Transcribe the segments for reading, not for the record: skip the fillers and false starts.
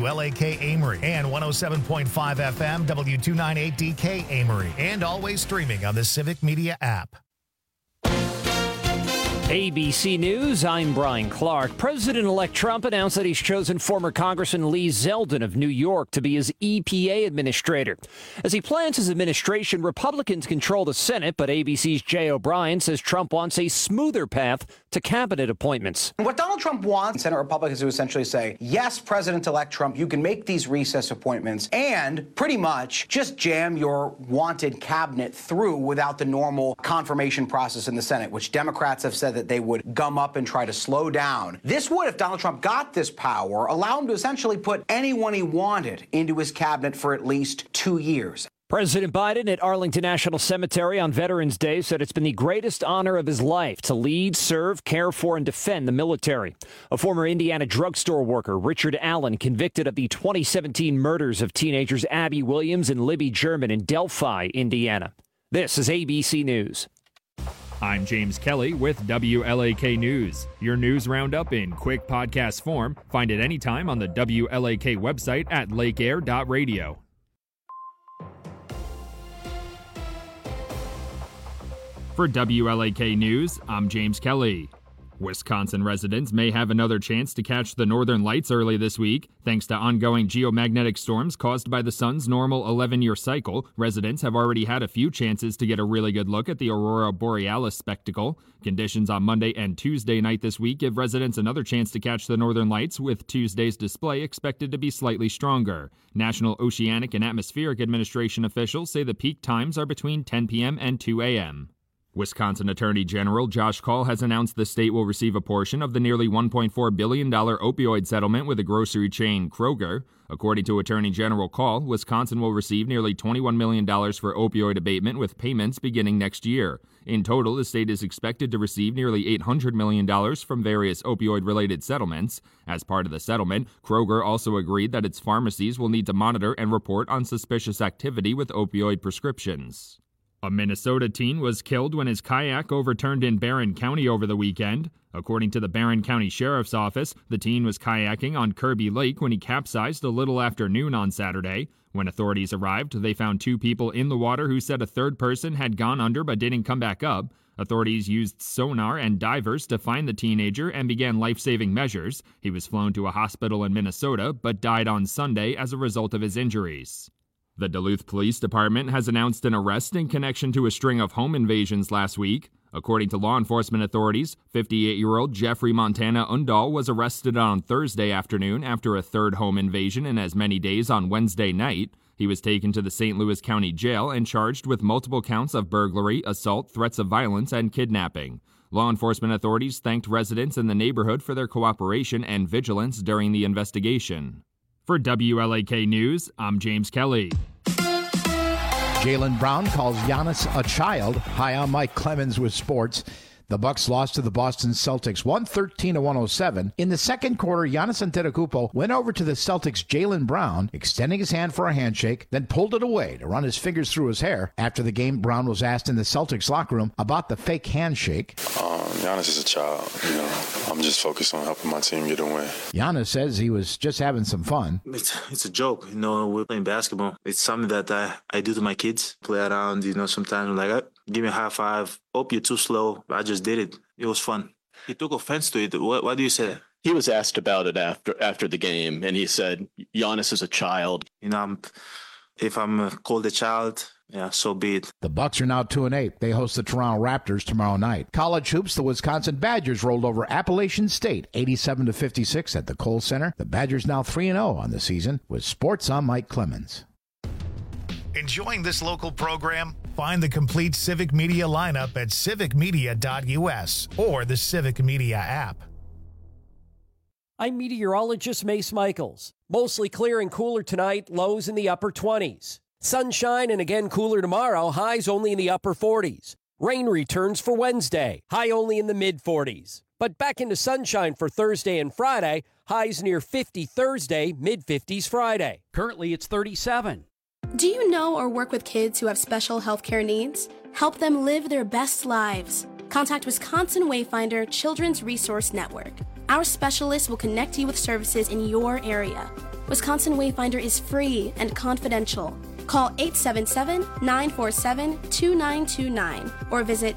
WLAK Amory and 107.5 FM W298DK Amory, and always streaming on the Civic Media app. ABC News, I'm Brian Clark. President-elect Trump announced that he's chosen former Congressman Lee Zeldin of New York to be his EPA administrator. As he plans his administration, Republicans control the Senate, but ABC's Jay O'Brien says Trump wants a smoother path to cabinet appointments. What Donald Trump wants Senate Republicans to essentially say, yes, President-elect Trump, you can make these recess appointments and pretty much just jam your wanted cabinet through without the normal confirmation process in the Senate, which Democrats have said that they would gum up and try to slow down. This would, if Donald Trump got this power, allow him to essentially put anyone he wanted into his cabinet for at least 2 years. President Biden at Arlington National Cemetery on Veterans Day said it's been the greatest honor of his life to lead, serve, care for, and defend the military. A former Indiana drugstore worker, Richard Allen, convicted of the 2017 murders of teenagers Abby Williams and Libby German in Delphi, Indiana. This is ABC News. I'm James Kelly with WLAK News. Your news roundup in quick podcast form. Find it anytime on the WLAK website at lakeair.radio. For WLAK News, I'm James Kelly. Wisconsin residents may have another chance to catch the northern lights early this week. Thanks to ongoing geomagnetic storms caused by the sun's normal 11-year cycle, residents have already had a few chances to get a really good look at the aurora borealis spectacle. Conditions on Monday and Tuesday night this week give residents another chance to catch the northern lights, with Tuesday's display expected to be slightly stronger. National Oceanic and Atmospheric Administration officials say the peak times are between 10 p.m. and 2 a.m. Wisconsin Attorney General Josh Kaul has announced the state will receive a portion of the nearly $1.4 billion opioid settlement with the grocery chain Kroger. According to Attorney General Kaul, Wisconsin will receive nearly $21 million for opioid abatement, with payments beginning next year. In total, the state is expected to receive nearly $800 million from various opioid-related settlements. As part of the settlement, Kroger also agreed that its pharmacies will need to monitor and report on suspicious activity with opioid prescriptions. A Minnesota teen was killed when his kayak overturned in Barron County over the weekend. According to the Barron County Sheriff's Office, the teen was kayaking on Kirby Lake when he capsized a little after noon on Saturday. When authorities arrived, they found 2 people in the water who said a third person had gone under but didn't come back up. Authorities used sonar and divers to find the teenager and began life-saving measures. He was flown to a hospital in Minnesota but died on Sunday as a result of his injuries. The Duluth Police Department has announced an arrest in connection to a string of home invasions last week. According to law enforcement authorities, 58-year-old Jeffrey Montana Undahl was arrested on Thursday afternoon after a third home invasion in as many days on Wednesday night. He was taken to the St. Louis County Jail and charged with multiple counts of burglary, assault, threats of violence, and kidnapping. Law enforcement authorities thanked residents in the neighborhood for their cooperation and vigilance during the investigation. For WLAK News, I'm James Kelly. Jaylen Brown calls Giannis a child. Hi, I'm Mike Clemens with sports. The Bucks lost to the Boston Celtics 113-107. In the second quarter, Giannis Antetokounmpo went over to the Celtics' Jaylen Brown, extending his hand for a handshake, then pulled it away to run his fingers through his hair. After the game, Brown was asked in the Celtics locker room about the fake handshake. Giannis is a child. I'm just focused on helping my team get a win. Giannis says he was just having some fun. It's a joke. We're playing basketball. It's something that I do to my kids. Play around, sometimes I'm like, give me a high five. Oh, you're too slow. I just did it. It was fun. He took offense to it. What do you say? He was asked about it after the game, and he said, Giannis is a child. If I'm called a child, yeah, so be it. The Bucks are now 2-8. They host the Toronto Raptors tomorrow night. College hoops, the Wisconsin Badgers rolled over Appalachian State 87-56 at the Kohl Center. The Badgers now 3-0 on the season. With sports, I'm Mike Clemens. Enjoying this local program? Find the complete Civic Media lineup at civicmedia.us or the Civic Media app. I'm meteorologist Mace Michaels. Mostly clear and cooler tonight, lows in the upper 20s. Sunshine and again cooler tomorrow, highs only in the upper 40s. Rain returns for Wednesday, high only in the mid-40s. But back into sunshine for Thursday and Friday, highs near 50 Thursday, mid-50s Friday. Currently it's 37. Do you know or work with kids who have special healthcare needs? Help them live their best lives. Contact Wisconsin Wayfinder Children's Resource Network. Our specialists will connect you with services in your area. Wisconsin Wayfinder is free and confidential. Call 877-947-2929 or visit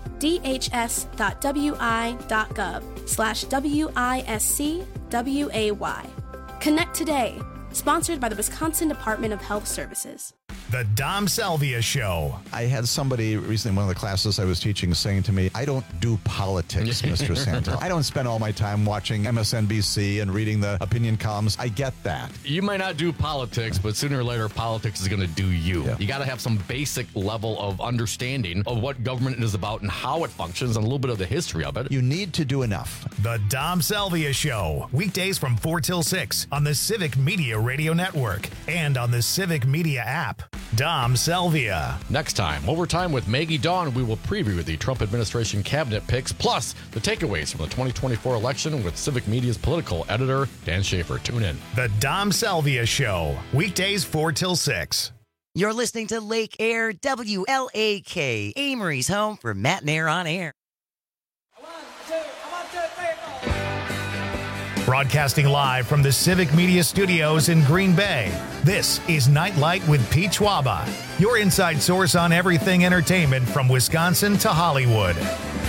dhs.wi.gov/WISCWAY. Connect today. Sponsored by the Wisconsin Department of Health Services. The Dom Salvia Show. I had somebody recently in one of the classes I was teaching saying to me, I don't do politics, Mr. Santa. I don't spend all my time watching MSNBC and reading the opinion columns. I get that. You might not do politics, but sooner or later, politics is going to do you. Yeah. You got to have some basic level of understanding of what government is about and how it functions and a little bit of the history of it. You need to do enough. The Dom Salvia Show. Weekdays from 4 till 6 on the Civic Media Radio Network and on the Civic Media app. Dom Salvia. Next time, Overtime with Maggie Dawn, we will preview the Trump administration cabinet picks, plus the takeaways from the 2024 election with Civic Media's political editor, Dan Schaefer. Tune in. The Dom Salvia Show. Weekdays 4 till 6. You're listening to Lake Air WLAK, Amory's home for Matt and Air on Air. Broadcasting live from the Civic Media Studios in Green Bay, this is Nightlight with Pete Schwaba, your inside source on everything entertainment from Wisconsin to Hollywood.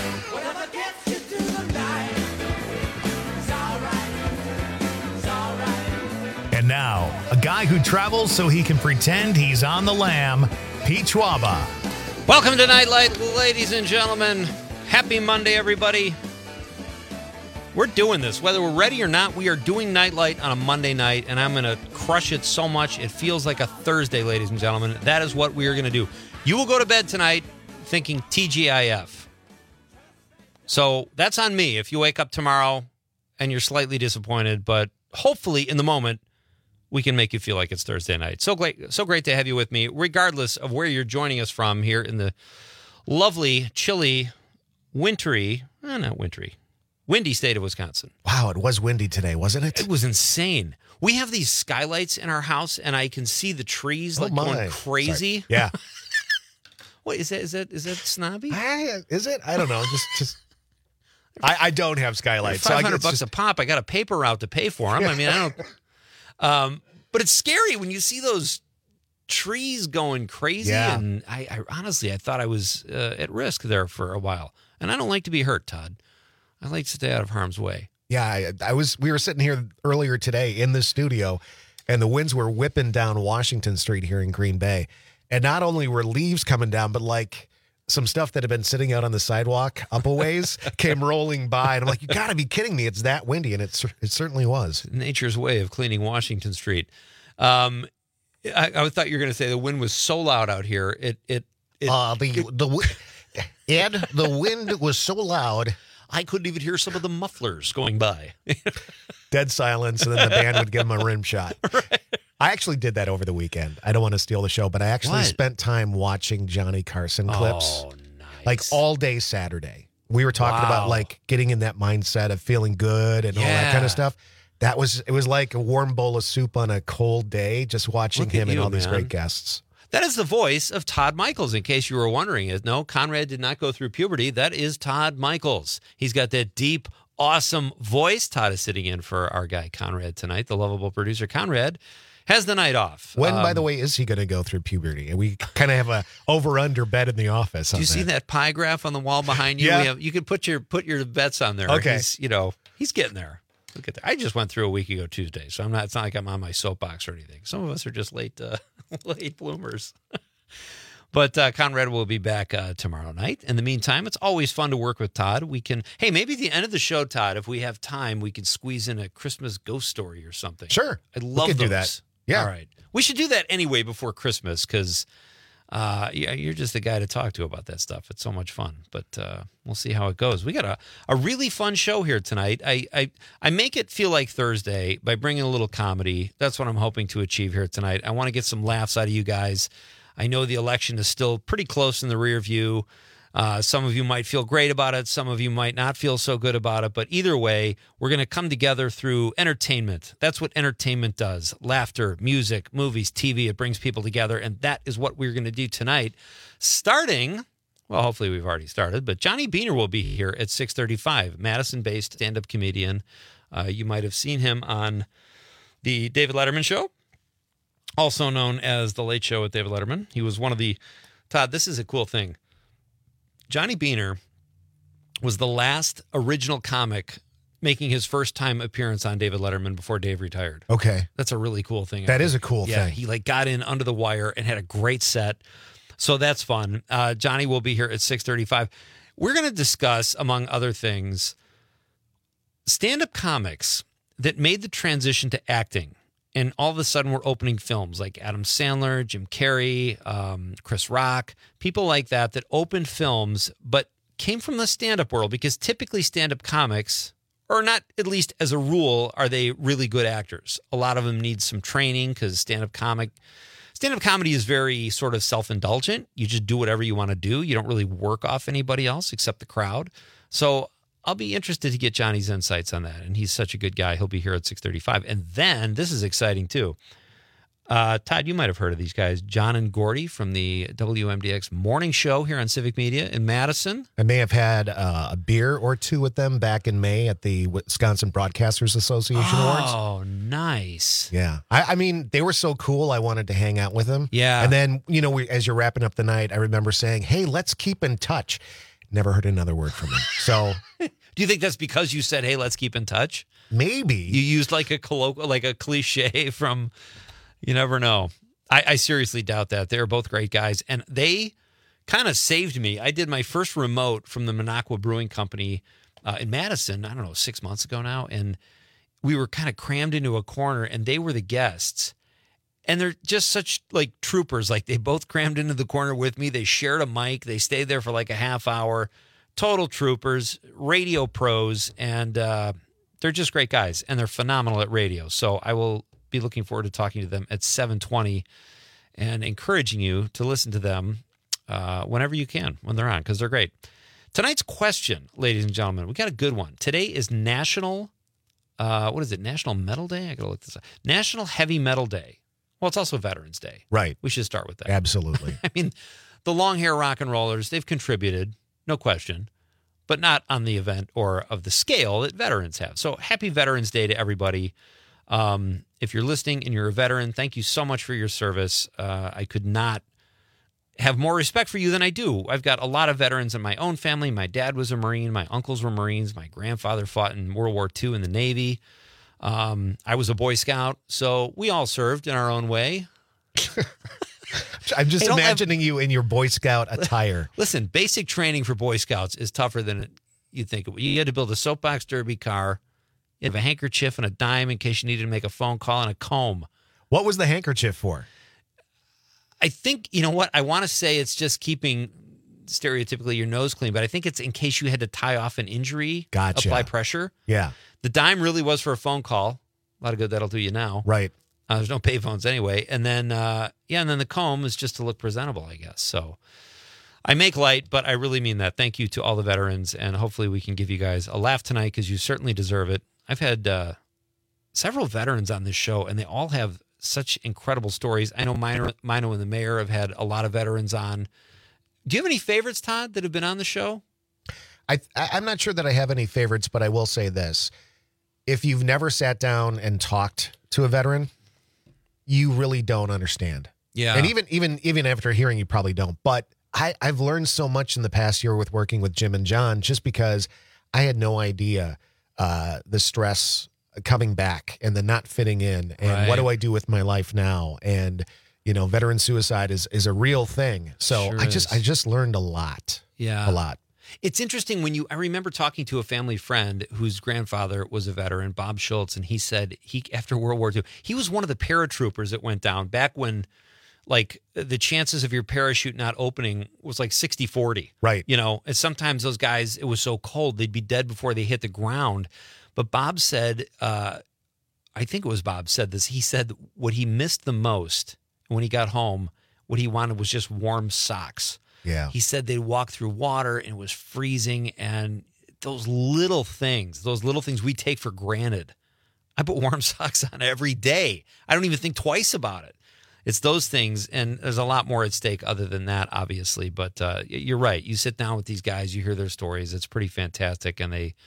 And now, a guy who travels so he can pretend he's on the lam, Pete Schwaba. Welcome to Nightlight, ladies and gentlemen. Happy Monday, everybody. We're doing this. Whether we're ready or not, we are doing Nightlight on a Monday night, and I'm going to crush it so much it feels like a Thursday, ladies and gentlemen. That is what we are going to do. You will go to bed tonight thinking TGIF. So that's on me if you wake up tomorrow and you're slightly disappointed, but hopefully in the moment, we can make you feel like it's Thursday night. So great to have you with me, regardless of where you're joining us from here in the lovely, chilly, windy state of Wisconsin. Wow, it was windy today, wasn't it? It was insane. We have these skylights in our house, and I can see the trees going crazy. Sorry. Yeah. What is that? Is that snobby? Is it? I don't know. Just I don't have skylights. $500 a pop. I got a paper route to pay for them. I mean, I don't. But it's scary when you see those trees going crazy. Yeah. And I honestly, I thought I was at risk there for a while. And I don't like to be hurt, Todd. I like to stay out of harm's way. Yeah, we were sitting here earlier today in the studio, and the winds were whipping down Washington Street here in Green Bay. And not only were leaves coming down, but like some stuff that had been sitting out on the sidewalk up a ways came rolling by. And I'm like, you got to be kidding me. It's that windy. And it certainly was. Nature's way of cleaning Washington Street. I thought you were going to say the wind was so loud out here. The wind was so loud. I couldn't even hear some of the mufflers going by. Dead silence, and then the band would give them a rim shot. Right. I actually did that over the weekend. I don't want to steal the show, but I actually spent time watching Johnny Carson clips. Oh, nice. Like all day Saturday. We were talking about like getting in that mindset of feeling good and all that kind of stuff. It was like a warm bowl of soup on a cold day, just watching him and all these great guests. That is the voice of Todd Michaels, in case you were wondering. No, Conrad did not go through puberty. That is Todd Michaels. He's got that deep, awesome voice. Todd is sitting in for our guy, Conrad, tonight. The lovable producer, Conrad, has the night off. When, by the way, is he going to go through puberty? We kind of have a over-under bet in the office. Do you see that pie graph on the wall behind you? Yeah. You could put your bets on there. Okay. He's getting there. Look at that. I just went through a week ago Tuesday, so it's not like I'm on my soapbox or anything. Some of us are just late bloomers. But Conrad will be back tomorrow night. In the meantime, it's always fun to work with Todd. Maybe at the end of the show, Todd, if we have time, we could squeeze in a Christmas ghost story or something. Sure. I'd love those. Do that. Yeah. All right. We should do that anyway before Christmas because you're just the guy to talk to about that stuff. It's so much fun. But we'll see how it goes. We got a really fun show here tonight. I make it feel like Thursday by bringing a little comedy. That's what I'm hoping to achieve here tonight. I want to get some laughs out of you guys. I know the election is still pretty close in the rear view. Some of you might feel great about it. Some of you might not feel so good about it. But either way, we're going to come together through entertainment. That's what entertainment does. Laughter, music, movies, TV. It brings people together. And that is what we're going to do tonight. Starting, well, hopefully we've already started, but Johnny Beaner will be here at 6:35. Madison-based stand-up comedian. You might have seen him on The David Letterman Show, also known as The Late Show with David Letterman. He was one of the, Todd, this is a cool thing. Johnny Beaner was the last original comic making his first time appearance on David Letterman before Dave retired. Okay. That's a really cool thing. That is a cool thing. He like got in under the wire and had a great set. So that's fun. Johnny will be here at 6:35. We're going to discuss, among other things, stand-up comics that made the transition to acting. And all of a sudden we're opening films like Adam Sandler, Jim Carrey, Chris Rock, people like that opened films but came from the stand-up world, because typically stand-up comics, or not at least as a rule, are they really good actors. A lot of them need some training because stand-up comedy is very sort of self-indulgent. You just do whatever you want to do. You don't really work off anybody else except the crowd. So I'll be interested to get Johnny's insights on that. And he's such a good guy. He'll be here at 6:35. And then, this is exciting too. Todd, you might have heard of these guys. John and Gordy from the WMDX morning show here on Civic Media in Madison. I may have had a beer or two with them back in May at the Wisconsin Broadcasters Association Awards. Oh, nice. Yeah. I mean, they were so cool. I wanted to hang out with them. Yeah. And then, as you're wrapping up the night, I remember saying, hey, let's keep in touch. Never heard another word from them. So do you think that's because you said, hey, let's keep in touch? Maybe. You used like a colloquial, like a cliche from... You never know. I seriously doubt that. They're both great guys, and they kind of saved me. I did my first remote from the Minocqua Brewing Company in Madison, I don't know, 6 months ago now, and we were kind of crammed into a corner, and they were the guests. And they're just such like troopers. Like, they both crammed into the corner with me. They shared a mic. They stayed there for like a half hour. Total troopers, radio pros, and they're just great guys, and they're phenomenal at radio. So I will be looking forward to talking to them at 7:20 and encouraging you to listen to them whenever you can, when they're on, because they're great. Tonight's question, ladies and gentlemen, we got a good one. Today is National, National Metal Day? I got to look this up. National Heavy Metal Day. Well, it's also Veterans Day. Right. We should start with that. Absolutely. I mean, the long hair rock and rollers, they've contributed, no question, but not on the event or of the scale that veterans have. So happy Veterans Day to everybody. If you're listening and you're a veteran, thank you so much for your service. I could not have more respect for you than I do. I've got a lot of veterans in my own family. My dad was a Marine. My uncles were Marines. My grandfather fought in World War II in the Navy. I was a Boy Scout. So we all served in our own way. I'm just imagining you in your Boy Scout attire. Listen, basic training for Boy Scouts is tougher than you think it would. You had to build a soapbox derby car. You have a handkerchief and a dime in case you needed to make a phone call, and a comb. What was the handkerchief for? I think, you know what? I want to say it's just keeping stereotypically your nose clean, but I think it's in case you had to tie off an injury, Gotcha. Apply pressure. Yeah. The dime really was for a phone call. A lot of good that'll do you now. Right. There's no payphones anyway. And then, and then the comb is just to look presentable, I guess. So I make light, but I really mean that. Thank you to all the veterans, and hopefully we can give you guys a laugh tonight because you certainly deserve it. I've had several veterans on this show, and they all have such incredible stories. I know Mino and the Mayor have had a lot of veterans on. Do you have any favorites, Todd, that have been on the show? I'm not sure that I have any favorites, but I will say this. If you've never sat down and talked to a veteran, you really don't understand. Yeah. And even after hearing, you probably don't. But I've learned so much in the past year with working with Jim and John, just because I had no idea the stress coming back and the not fitting in, and Right. what do I do with my life now? And veteran suicide is a real thing. So Sure I just learned a lot. Yeah. A lot. It's interesting I remember talking to a family friend whose grandfather was a veteran, Bob Schultz, and he said after World War II, he was one of the paratroopers that went down back when, like, the chances of your parachute not opening was like 60-40. Right. And sometimes those guys, it was so cold, they'd be dead before they hit the ground. But Bob said, I think it was Bob said this, he said what he missed the most when he got home, what he wanted was just warm socks. Yeah. He said they'd walk through water and it was freezing, and those little things we take for granted. I put warm socks on every day. I don't even think twice about it. It's those things, and there's a lot more at stake other than that, obviously. But you're right. You sit down with these guys, you hear their stories. It's pretty fantastic, and they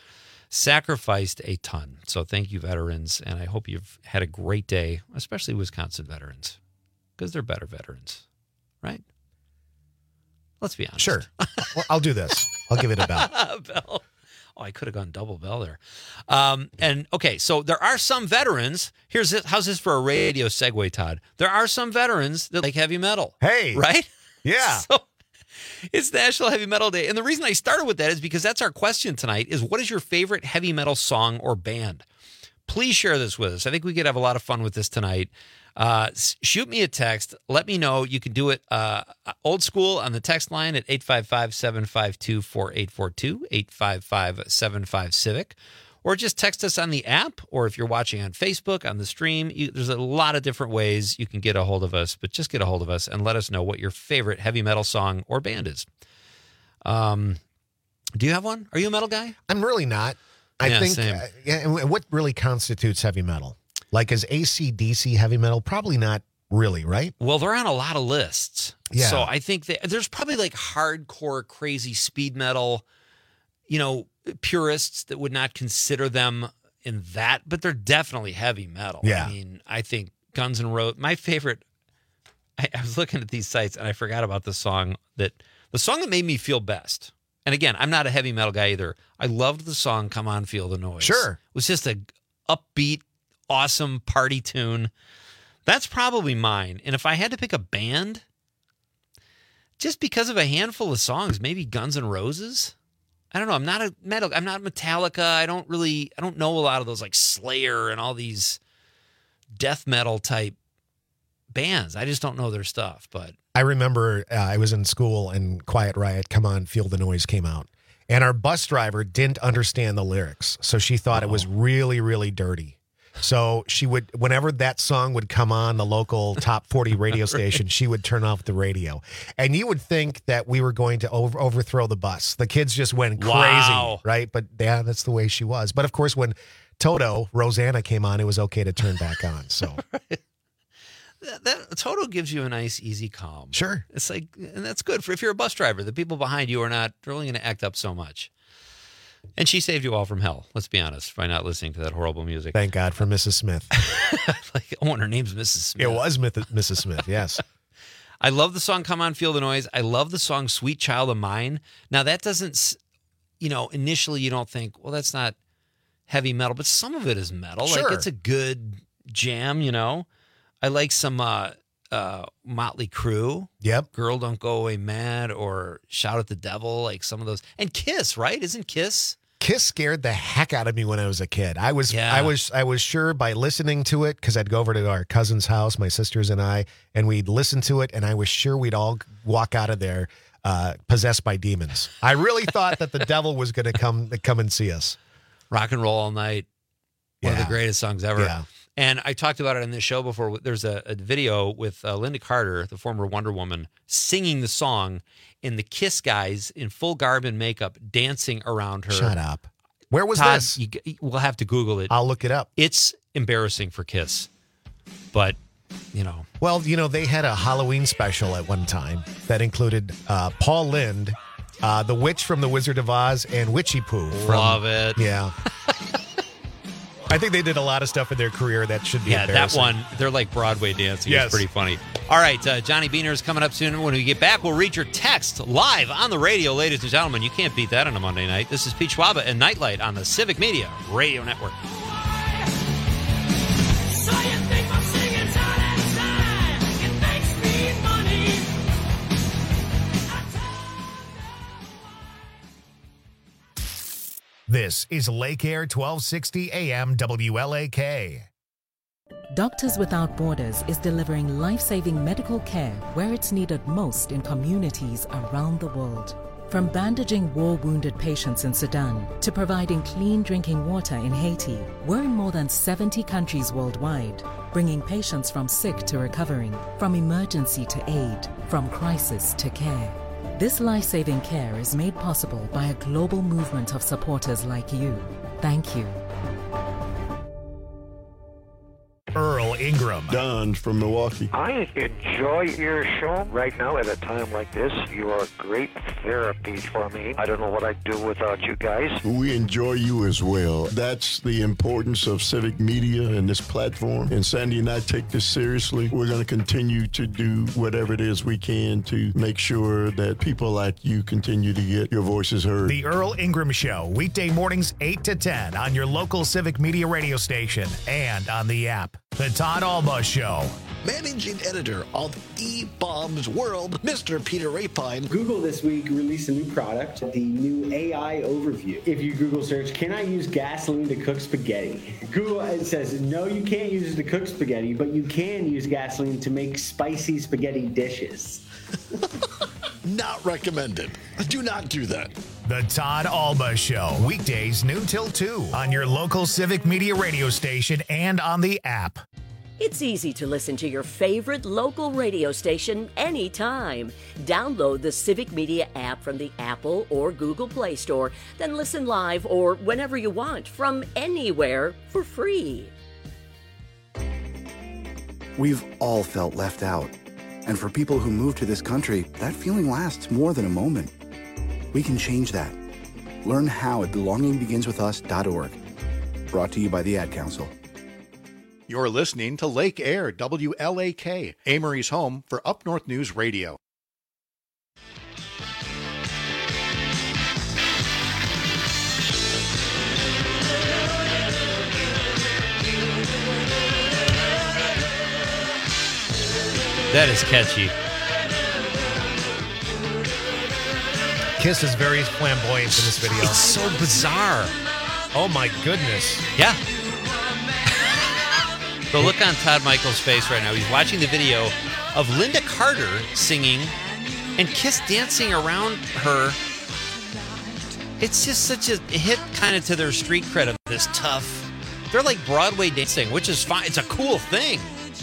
sacrificed a ton. So thank you, veterans, and I hope you've had a great day, especially Wisconsin veterans, because they're better veterans, right? Let's be honest. Sure. Well, I'll do this. I'll give it a bell. Bell. Oh, I could have gone double bell there. And okay, so there are some veterans. How's this for a radio segue, Todd? There are some veterans that like heavy metal. Hey. Right? Yeah. So it's National Heavy Metal Day. And the reason I started with that is because that's our question tonight is what is your favorite heavy metal song or band? Please share this with us. I think we could have a lot of fun with this tonight. Shoot me a text. Let me know. You can do it old school on the text line at 855-752-4842, 855-75-CIVIC, or just text us on the app, or if you're watching on Facebook, on the stream. There's a lot of different ways you can get a hold of us, but just get a hold of us and let us know what your favorite heavy metal song or band is. Do you have one? Are you a metal guy? I'm really not. I think, and what really constitutes heavy metal? Like, is AC/DC heavy metal? Probably not really, right? Well, they're on a lot of lists. Yeah. So I think there's probably like hardcore, crazy speed metal, purists that would not consider them in that, but they're definitely heavy metal. Yeah. I mean, I think Guns N' Roses, my favorite, I was looking at these sites and I forgot about the song that made me feel best. And again, I'm not a heavy metal guy either. I loved the song Come On, Feel the Noise. Sure. It was just a upbeat, awesome party tune. That's probably mine. And if I had to pick a band, just because of a handful of songs, maybe Guns N' Roses. I don't know. I'm not Metallica. I don't know a lot of those like Slayer and all these death metal type bands. I just don't know their stuff. But I remember I was in school and Quiet Riot, Come On, Feel the Noise came out. And our bus driver didn't understand the lyrics. So she thought it was really, really dirty. So she would, whenever that song would come on the local top 40 radio station, she would turn off the radio. And you would think that we were going to overthrow the bus. The kids just went crazy, right? But yeah, that's the way she was. But of course, when Toto, Rosanna came on, it was okay to turn back on. So that Toto gives you a nice, easy calm. Sure. It's like, and that's good for if you're a bus driver. The people behind you are not really going to act up so much. And she saved you all from hell, let's be honest, by not listening to that horrible music. Thank God for Mrs. Smith. Her name's Mrs. Smith. It was Mrs. Smith, yes. I love the song Come On, Feel the Noise. I love the song Sweet Child of Mine. Now, that doesn't, initially you don't think, well, that's not heavy metal, but some of it is metal. Sure. Like, it's a good jam, I like some Motley Crue. Yep. Girl Don't Go Away Mad or Shout at the Devil, like some of those. And Kiss, right? Isn't Kiss? Kiss scared the heck out of me when I was a kid. I was sure by listening to it, because I'd go over to our cousin's house, my sisters and I, and we'd listen to it, and I was sure we'd all walk out of there possessed by demons. I really thought that the devil was going to come and see us. Rock and Roll All Night. One of the greatest songs ever. Yeah. And I talked about it on this show before. There's a video with Linda Carter, the former Wonder Woman, singing the song, and the Kiss guys in full garb and makeup dancing around her. Shut up. Where was Todd, this? We'll have to Google it. I'll look it up. It's embarrassing for Kiss. But, Well, they had a Halloween special at one time that included Paul Lynde, the witch from The Wizard of Oz, and Witchy Poo. Love it. Yeah. I think they did a lot of stuff in their career that should be embarrassing. That one, they're like Broadway dancing. Yes. It's pretty funny. All right, Johnny Beaner is coming up soon. When we get back, we'll read your text live on the radio, ladies and gentlemen. You can't beat that on a Monday night. This is Pete Schwaba and Nightlight on the Civic Media Radio Network. This is Lake Air 1260 AM WLAK. Doctors Without Borders is delivering life-saving medical care where it's needed most in communities around the world. From bandaging war-wounded patients in Sudan to providing clean drinking water in Haiti, we're in more than 70 countries worldwide, bringing patients from sick to recovering, from emergency to aid, from crisis to care. This life-saving care is made possible by a global movement of supporters like you. Thank you. Earl Ingram. Don from Milwaukee. I enjoy your show. Right now, at a time like this, you are great therapy for me. I don't know what I'd do without you guys. We enjoy you as well. That's the importance of civic media and this platform. And Sandy and I take this seriously. We're going to continue to do whatever it is we can to make sure that people like you continue to get your voices heard. The Earl Ingram Show, weekday mornings 8 to 10 on your local civic media radio station and on the app. The Todd Alba Show. Managing editor of eBombs World, Mr. Peter Rapine. Google this week released a new product, the new AI Overview. If you Google search, can I use gasoline to cook spaghetti? Google it says, no, you can't use it to cook spaghetti, but you can use gasoline to make spicy spaghetti dishes. Not recommended. Do not do that. The Todd Alba Show, weekdays noon till 2 on your local civic media radio station and on the app. It's easy to listen to your favorite local radio station anytime. Download the Civic Media app from the Apple or Google Play Store, then listen live or whenever you want from anywhere for free. We've all felt left out. And for people who move to this country, that feeling lasts more than a moment. We can change that. Learn how at belongingbeginswithus.org. Brought to you by the Ad Council. You're listening to Lake Air, WLAK, Amory's home for Up North News Radio. That is catchy. Kiss is very flamboyant in this video. It's so bizarre. Oh my goodness. Yeah. The look on Todd Michael's face right now, he's watching the video of Linda Carter singing and Kiss dancing around her. It's just such a hit kind of to their street cred of this tough. They're like Broadway dancing, which is fine. It's a cool thing.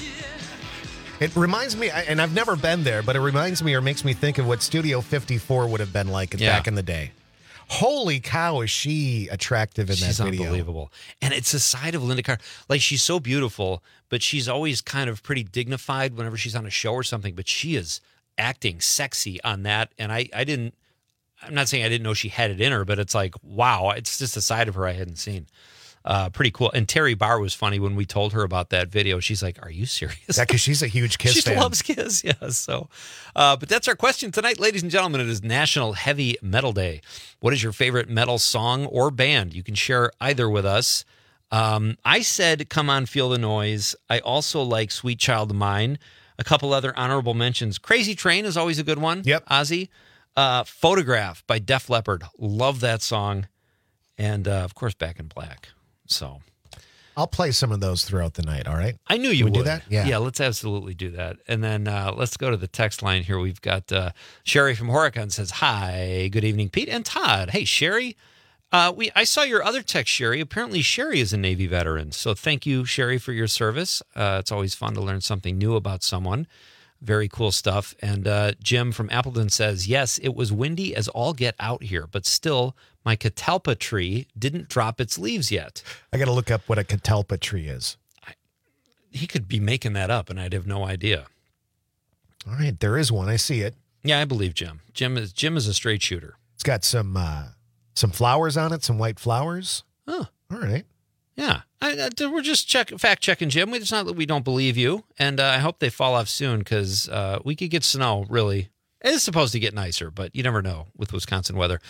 It reminds me, and I've never been there, but it reminds me or makes me think of what Studio 54 would have been like back in the day. Holy cow, is she attractive in that video. She's unbelievable. And it's a side of Linda Carter. Like, she's so beautiful, but she's always kind of pretty dignified whenever she's on a show or something. But she is acting sexy on that. And I'm not saying I didn't know she had it in her, but it's like, wow, it's just a side of her I hadn't seen. Pretty cool. And Terry Barr was funny when we told her about that video. She's like, are you serious? Yeah, because she's a huge Kiss fan. She loves Kiss, yeah. So, but that's our question tonight, ladies and gentlemen. It is National Heavy Metal Day. What is your favorite metal song or band? You can share either with us. I said, Come On, Feel the Noise. I also like Sweet Child of Mine. A couple other honorable mentions. Crazy Train is always a good one. Yep. Ozzy. Photograph by Def Leppard. Love that song. And, of course, Back in Black. So I'll play some of those throughout the night, all right? I knew you would. Do that? Yeah, let's absolutely do that. And then let's go to the text line here. We've got Sherry from Horicon says, hi, good evening, Pete and Todd. Hey, Sherry, I saw your other text, Sherry. Apparently, Sherry is a Navy veteran. So thank you, Sherry, for your service. It's always fun to learn something new about someone. Very cool stuff. And Jim from Appleton says, yes, it was windy as all get out here, but still, my catalpa tree didn't drop its leaves yet. I got to look up what a catalpa tree is. He could be making that up, and I'd have no idea. All right, there is one. I see it. Yeah, I believe Jim. Jim is a straight shooter. It's got some flowers on it, some white flowers. Oh, all right. Yeah, we're just fact checking, Jim. It's not that we don't believe you, and I hope they fall off soon because we could get snow. Really, it is supposed to get nicer, but you never know with Wisconsin weather.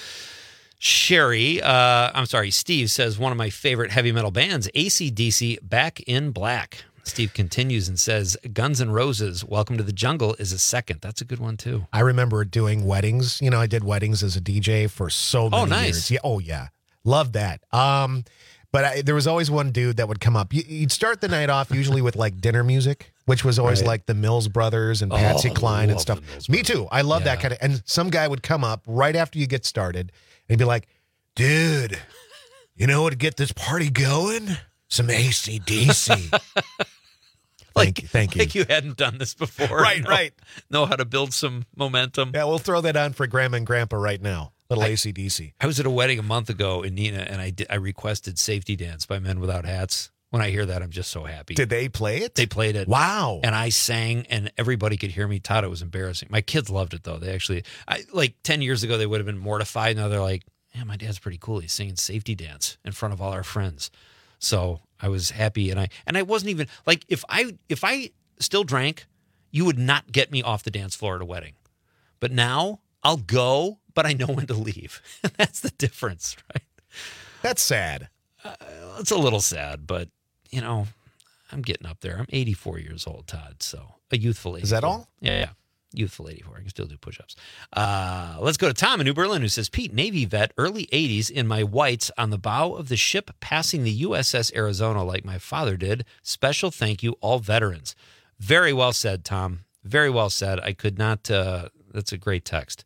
Steve says one of my favorite heavy metal bands, AC/DC, Back in Black. Steve continues and says Guns N' Roses, Welcome to the Jungle is a second. That's a good one too. I remember doing weddings. You know, I did weddings as a DJ for so many years. Yeah, oh yeah, love that. But there was always one dude that would come up. You'd start the night off usually with like dinner music, which was always like the Mills Brothers and Patsy Cline and stuff. Me too. I love that kind of. And some guy would come up right after you get started and he'd be like, dude, you know what to get this party going? Some AC/DC. Thank you. Like you hadn't done this before. Right. Know how to build some momentum. Yeah, we'll throw that on for Grandma and Grandpa right now. Little AC/DC. I was at a wedding a month ago in Neenah, and I requested Safety Dance by Men Without Hats. When I hear that, I'm just so happy. Did they play it? They played it. Wow. And I sang, and everybody could hear me. Todd, it was embarrassing. My kids loved it, though. They actually, 10 years ago, they would have been mortified. Now they're like, yeah, my dad's pretty cool. He's singing Safety Dance in front of all our friends. So I was happy, and I wasn't even, like, if I still drank, you would not get me off the dance floor at a wedding. But now I'll go, but I know when to leave. That's the difference, right? That's sad. It's a little sad, but, you know, I'm getting up there. I'm 84 years old, Todd, so a youthful 84. Is that all? Yeah. Youthful 84. I can still do push-ups. Let's go to Tom in New Berlin, who says, Pete, Navy vet, early 80s in my whites on the bow of the ship passing the USS Arizona like my father did. Special thank you, all veterans. Very well said, Tom. Very well said. I could not, that's a great text.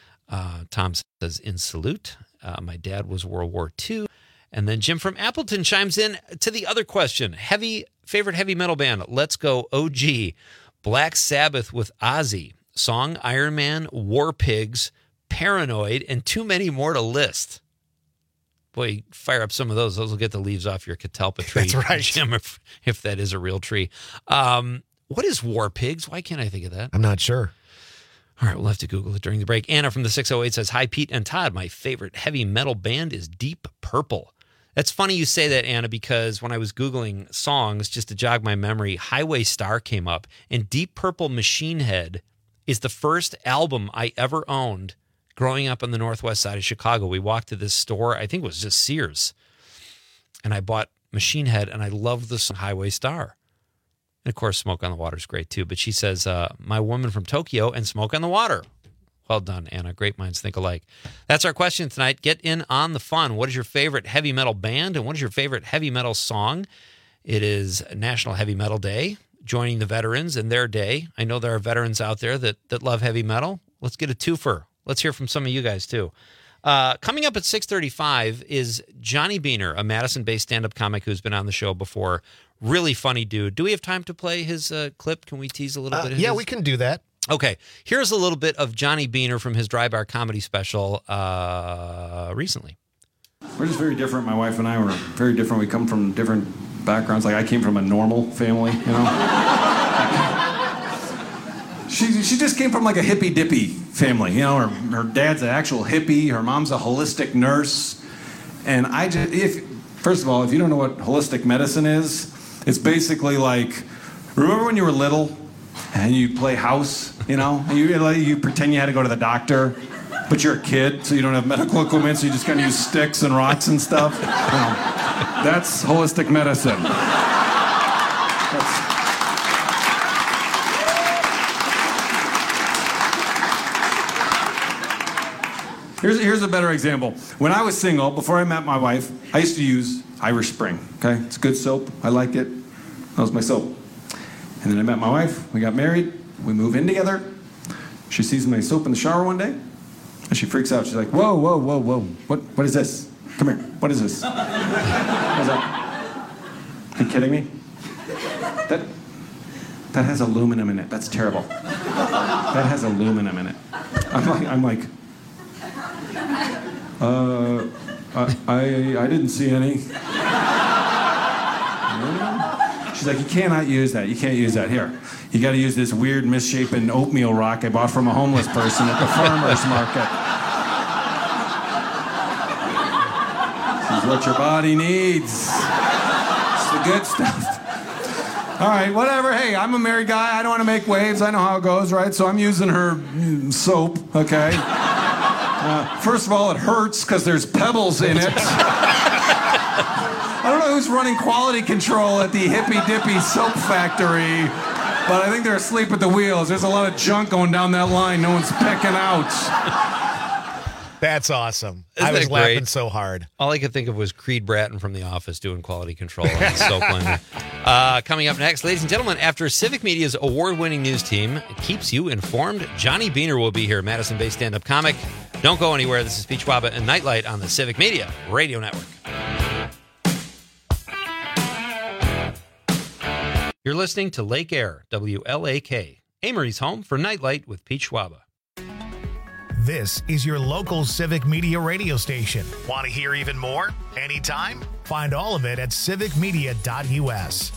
Tom says, in salute. My dad was World War II. And then Jim from Appleton chimes in to the other question. Favorite heavy metal band? Let's go OG. Black Sabbath with Ozzy. Song Iron Man, War Pigs, Paranoid, and too many more to list. Boy, fire up some of those. Those will get the leaves off your catalpa tree. That's right. Jim, if that is a real tree. What is War Pigs? Why can't I think of that? I'm not sure. All right, we'll have to Google it during the break. Anna from the 608 says, hi, Pete and Todd. My favorite heavy metal band is Deep Purple. That's funny you say that, Anna, because when I was Googling songs, just to jog my memory, Highway Star came up, and Deep Purple Machine Head is the first album I ever owned growing up on the northwest side of Chicago. We walked to this store, I think it was just Sears, and I bought Machine Head, and I loved the song Highway Star. And, of course, Smoke on the Water is great, too. But she says, My Woman from Tokyo and Smoke on the Water. Well done, Anna. Great minds think alike. That's our question tonight. Get in on the fun. What is your favorite heavy metal band, and what is your favorite heavy metal song? It is National Heavy Metal Day, joining the veterans in their day. I know there are veterans out there that love heavy metal. Let's get a twofer. Let's hear from some of you guys, too. Coming up at 6:35 is Johnny Beaner, a Madison-based stand-up comic who's been on the show before. Really funny dude. Do we have time to play his clip? Can we tease a little bit of Yeah, his? we can do that. Okay, here's a little bit of Johnny Beaner from his Dry Bar comedy special recently. We're just very different. My wife and I were very different. We come from different backgrounds. Like, I came from a normal family, you know? She just came from like a hippy-dippy family, you know? Her dad's an actual hippie. Her mom's a holistic nurse. And first of all, if you don't know what holistic medicine is, it's basically like, remember when you were little and you play house, you know? And you pretend you had to go to the doctor, but you're a kid, so you don't have medical equipment, so you just kind of use sticks and rocks and stuff. You know, that's holistic medicine. Here's a better example. When I was single, before I met my wife, I used to use Irish Spring, okay? It's good soap. I like it. That was my soap. And then I met my wife. We got married. We move in together. She sees my soap in the shower one day, and she freaks out. She's like, whoa, whoa, whoa, whoa. What is this? Come here. What is this? What is that? Are you kidding me? That has aluminum in it. That's terrible. That has aluminum in it. I'm like, I didn't see any. She's like, you cannot use that. You can't use that. Here, you got to use this weird misshapen oatmeal rock I bought from a homeless person at the farmer's market. This is what your body needs. It's the good stuff. All right, whatever. Hey, I'm a married guy. I don't want to make waves. I know how it goes, right? So I'm using her soap, okay? First of all, it hurts because there's pebbles in it. I don't know who's running quality control at the Hippy Dippy Soap Factory, but I think they're asleep at the wheels. There's a lot of junk going down that line no one's picking out. That's awesome. Isn't I was that laughing great? so hard. All I could think of was Creed Bratton from The Office doing quality control on the soap line. Coming up next, ladies and gentlemen, after Civic Media's award-winning news team keeps you informed, Johnny Beaner will be here, Madison-based stand-up comic. Don't go anywhere. This is Peach Waba and Nightlight on the Civic Media Radio Network. You're listening to Lake Air, WLAK, Amory's home for Nightlight with Peach Waba. This is your local Civic Media radio station. Want to hear even more? Anytime? Find all of it at civicmedia.us.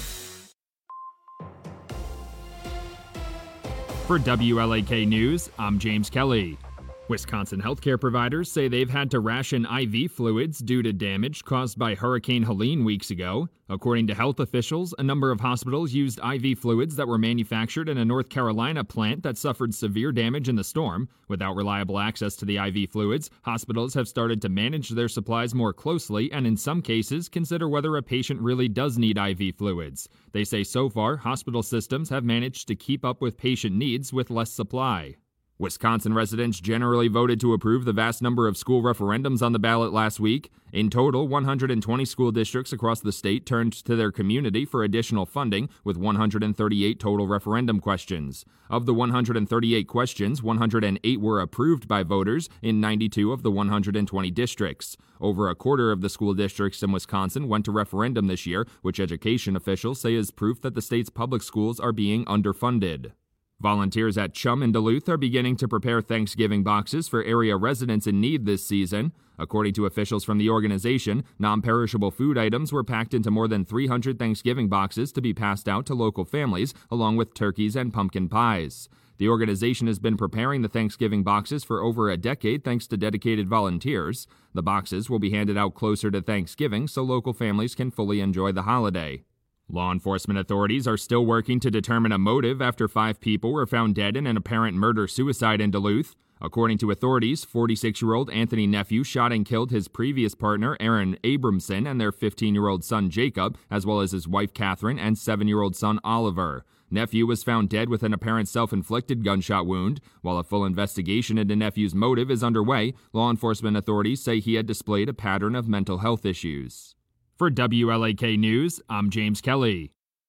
For WLAK News, I'm James Kelly. Wisconsin healthcare providers say they've had to ration IV fluids due to damage caused by Hurricane Helene weeks ago. According to health officials, a number of hospitals used IV fluids that were manufactured in a North Carolina plant that suffered severe damage in the storm. Without reliable access to the IV fluids, hospitals have started to manage their supplies more closely and in some cases consider whether a patient really does need IV fluids. They say so far, hospital systems have managed to keep up with patient needs with less supply. Wisconsin residents generally voted to approve the vast number of school referendums on the ballot last week. In total, 120 school districts across the state turned to their community for additional funding, with 138 total referendum questions. Of the 138 questions, 108 were approved by voters in 92 of the 120 districts. Over a quarter of the school districts in Wisconsin went to referendum this year, which education officials say is proof that the state's public schools are being underfunded. Volunteers at Chum in Duluth are beginning to prepare Thanksgiving boxes for area residents in need this season. According to officials from the organization, non-perishable food items were packed into more than 300 Thanksgiving boxes to be passed out to local families, along with turkeys and pumpkin pies. The organization has been preparing the Thanksgiving boxes for over a decade thanks to dedicated volunteers. The boxes will be handed out closer to Thanksgiving so local families can fully enjoy the holiday. Law enforcement authorities are still working to determine a motive after 5 people were found dead in an apparent murder-suicide in Duluth. According to authorities, 46-year-old Anthony Nephew shot and killed his previous partner, Aaron Abramson, and their 15-year-old son, Jacob, as well as his wife, Catherine, and 7-year-old son, Oliver. Nephew was found dead with an apparent self-inflicted gunshot wound. While a full investigation into Nephew's motive is underway, law enforcement authorities say he had displayed a pattern of mental health issues. For WLAK News, I'm James Kelly.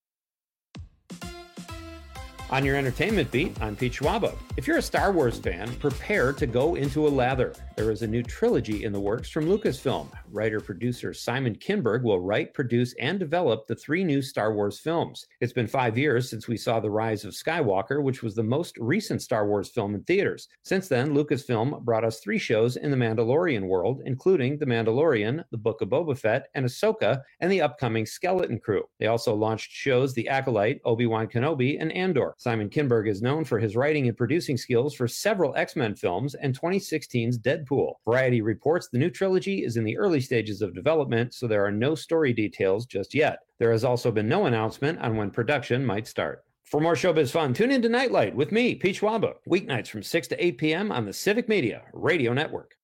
On your entertainment beat, I'm Pete Schwaba. If you're a Star Wars fan, prepare to go into a lather. There is a new trilogy in the works from Lucasfilm. Writer-producer Simon Kinberg will write, produce, and develop the 3 new Star Wars films. It's been 5 years since we saw The Rise of Skywalker, which was the most recent Star Wars film in theaters. Since then, Lucasfilm brought us 3 shows in the Mandalorian world, including The Mandalorian, The Book of Boba Fett, and Ahsoka, and the upcoming Skeleton Crew. They also launched shows The Acolyte, Obi-Wan Kenobi, and Andor. Simon Kinberg is known for his writing and producing skills for several X-Men films and 2016's Deadpool. Variety reports the new trilogy is in the early stages of development, so there are no story details just yet. There has also been no announcement on when production might start. For more showbiz fun, tune in to Nightlight with me, Pete Schwaba, weeknights from 6 to 8 p.m. on the Civic Media Radio Network.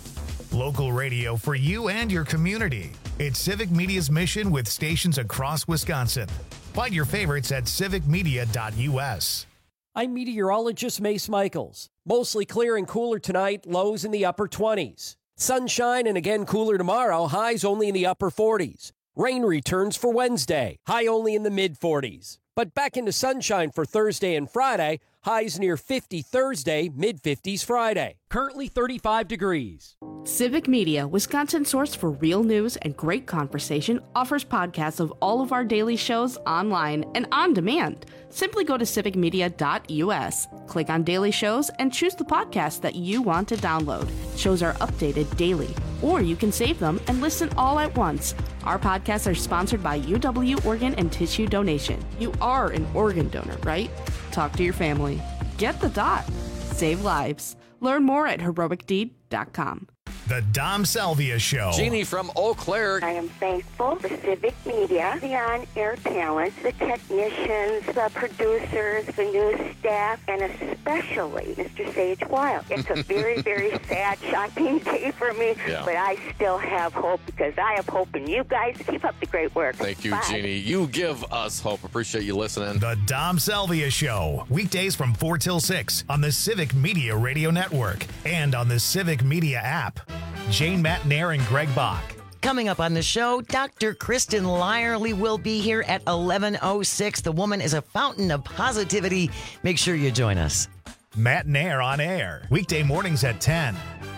Local radio for you and your community. It's Civic Media's mission with stations across Wisconsin. Find your favorites at civicmedia.us. I'm meteorologist Mace Michaels. Mostly clear and cooler tonight, lows in the upper 20s. Sunshine and again cooler tomorrow, highs only in the upper 40s. Rain returns for Wednesday, high only in the mid-40s. But back into sunshine for Thursday and Friday, highs near 50 Thursday, mid-50s Friday. Currently 35 degrees. Civic Media, Wisconsin's source for real news and great conversation, offers podcasts of all of our daily shows online and on demand. Simply go to civicmedia.us, click on daily shows, and choose the podcast that you want to download. Shows are updated daily, or you can save them and listen all at once. Our podcasts are sponsored by UW Organ and Tissue Donation. You are an organ donor, right? Talk to your family. Get the dot. Save lives. Learn more at heroicdeed.com. The Dom Salvia Show. Jeannie from Eau Claire. I am thankful for Civic Media, the on-air talent, the technicians, the producers, the news staff, and especially Mr. Sage Wild. It's a very, very sad, shocking day for me, but I still have hope because I have hope in you guys. Keep up the great work. Thank you, Bye. Jeannie. You give us hope. Appreciate you listening. The Dom Salvia Show. Weekdays from 4 till 6 on the Civic Media Radio Network and on the Civic Media app. Jane Matnair and Greg Bach. Coming up on the show, Dr. Kristen Lyerly will be here at 11:06. The woman is a fountain of positivity. Make sure you join us. Matnair on air. Weekday mornings at 10.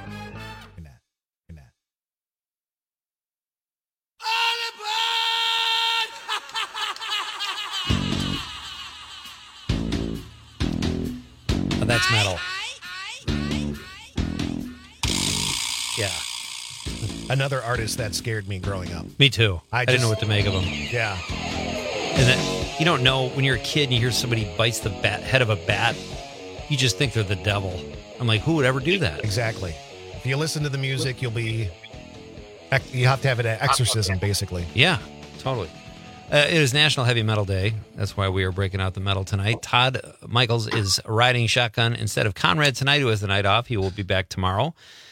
Oh, that's metal. Yeah. Another artist that scared me growing up. Me too. I didn't know what to make of him. Yeah. And then, you don't know when you're a kid and you hear somebody bites the head of a bat, you just think they're the devil. I'm like, who would ever do that? Exactly. If you listen to the music, you have to have an exorcism, basically. Yeah, totally. It is National Heavy Metal Day. That's why we are breaking out the metal tonight. Todd Michaels is riding shotgun instead of Conrad tonight, who has the night off. He will be back tomorrow.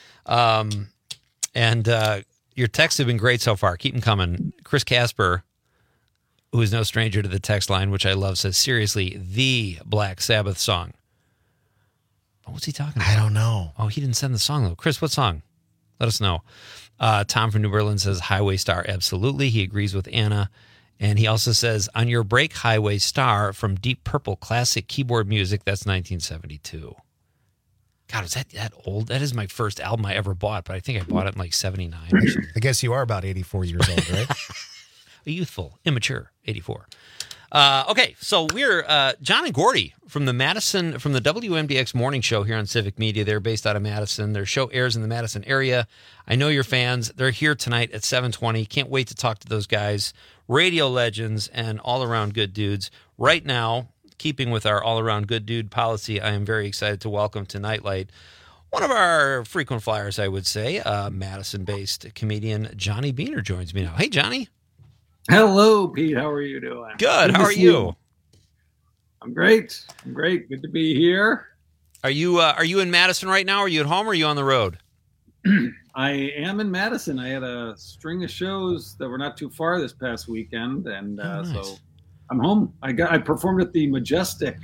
And your texts have been great so far. Keep them coming. Chris Casper, who is no stranger to the text line, which I love, says, seriously, the Black Sabbath song. What's he talking about? I don't know. Oh, he didn't send the song, though. Chris, what song? Let us know. Tom from New Berlin says, Highway Star, absolutely. He agrees with Anna. And he also says, on your break, Highway Star from Deep Purple classic keyboard music, that's 1972. God, is that old? That is my first album I ever bought, but I think I bought it in like 79 or something. I guess you are about 84 years old, right? A youthful, immature 84. Okay, so we're John and Gordy from the WMDX morning show here on Civic Media. They're based out of Madison. Their show airs in the Madison area. I know your fans. They're here tonight at 7:20. Can't wait to talk to those guys. Radio legends and all-around good dudes. Right now, keeping with our all-around good dude policy, I am very excited to welcome to Nightlight one of our frequent flyers, I would say, Madison-based comedian Johnny Beaner joins me now. Hey, Johnny. Hello, Pete. How are you doing? Good. How are you? I'm great. Good to be here. Are you in Madison right now? Are you at home or are you on the road? I am in Madison. I had a string of shows that were not too far this past weekend, and nice. So I'm home. I performed at the Majestic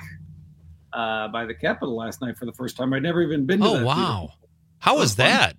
by the Capitol last night for the first time. I'd never even been to that. Oh, wow. How was that?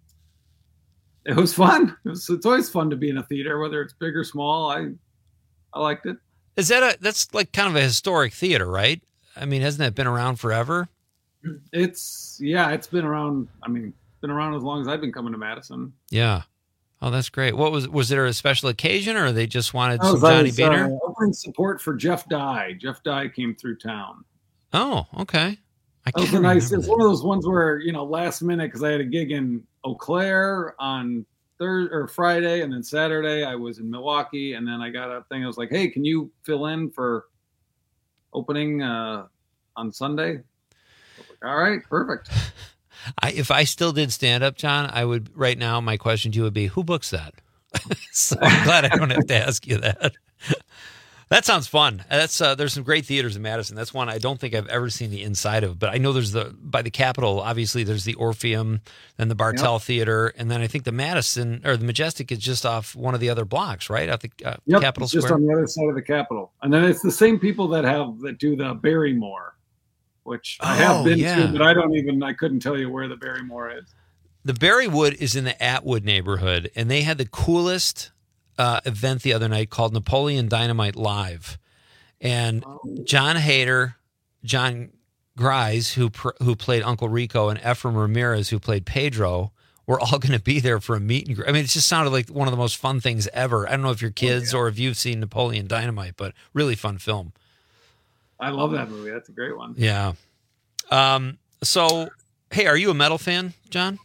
It was fun. It's always fun to be in a theater, whether it's big or small. I liked it. That's like kind of a historic theater, right? I mean, hasn't that been around forever? It's been around. I mean, been around as long as I've been coming to Madison. Yeah. Oh, that's great. Was there a special occasion, or they just wanted some Johnny Beaner? Offering support for Jeff Dye. Jeff Dye came through town. Oh, okay. It's one of those ones where, last minute, because I had a gig in Eau Claire on Thursday or Friday, and then Saturday I was in Milwaukee, and then I got a thing. I was like, "Hey, can you fill in for opening on Sunday?" I was like, all right, perfect. If I still did stand up, John, I would right now. My question to you would be, who books that? So I'm glad I don't have to ask you that. That sounds fun. There's some great theaters in Madison. That's one I don't think I've ever seen the inside of, but I know there's by the Capitol, obviously there's the Orpheum, then the Bartell Theater, and then I think the Madison or the Majestic is just off one of the other blocks, right? At the Capitol Square. Just on the other side of the Capitol. And then it's the same people that do the Barrymore, which I have been to, but I couldn't tell you where the Barrymore is. The Berrywood is in the Atwood neighborhood, and they had the coolest event the other night called Napoleon Dynamite Live, and John Hader, John Grise, who played Uncle Rico, and Ephraim Ramirez, who played Pedro, were all going to be there for a meet and greet. I mean, it just sounded like one of the most fun things ever. I don't know if your kids or if you've seen Napoleon Dynamite, but really fun film. I love that movie. That's a great one. Yeah. So, hey, are you a metal fan, John?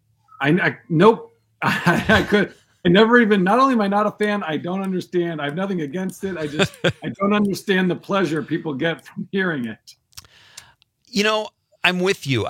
Nope. I never even, not only am I not a fan, I don't understand. I have nothing against it. I don't understand the pleasure people get from hearing it. I'm with you.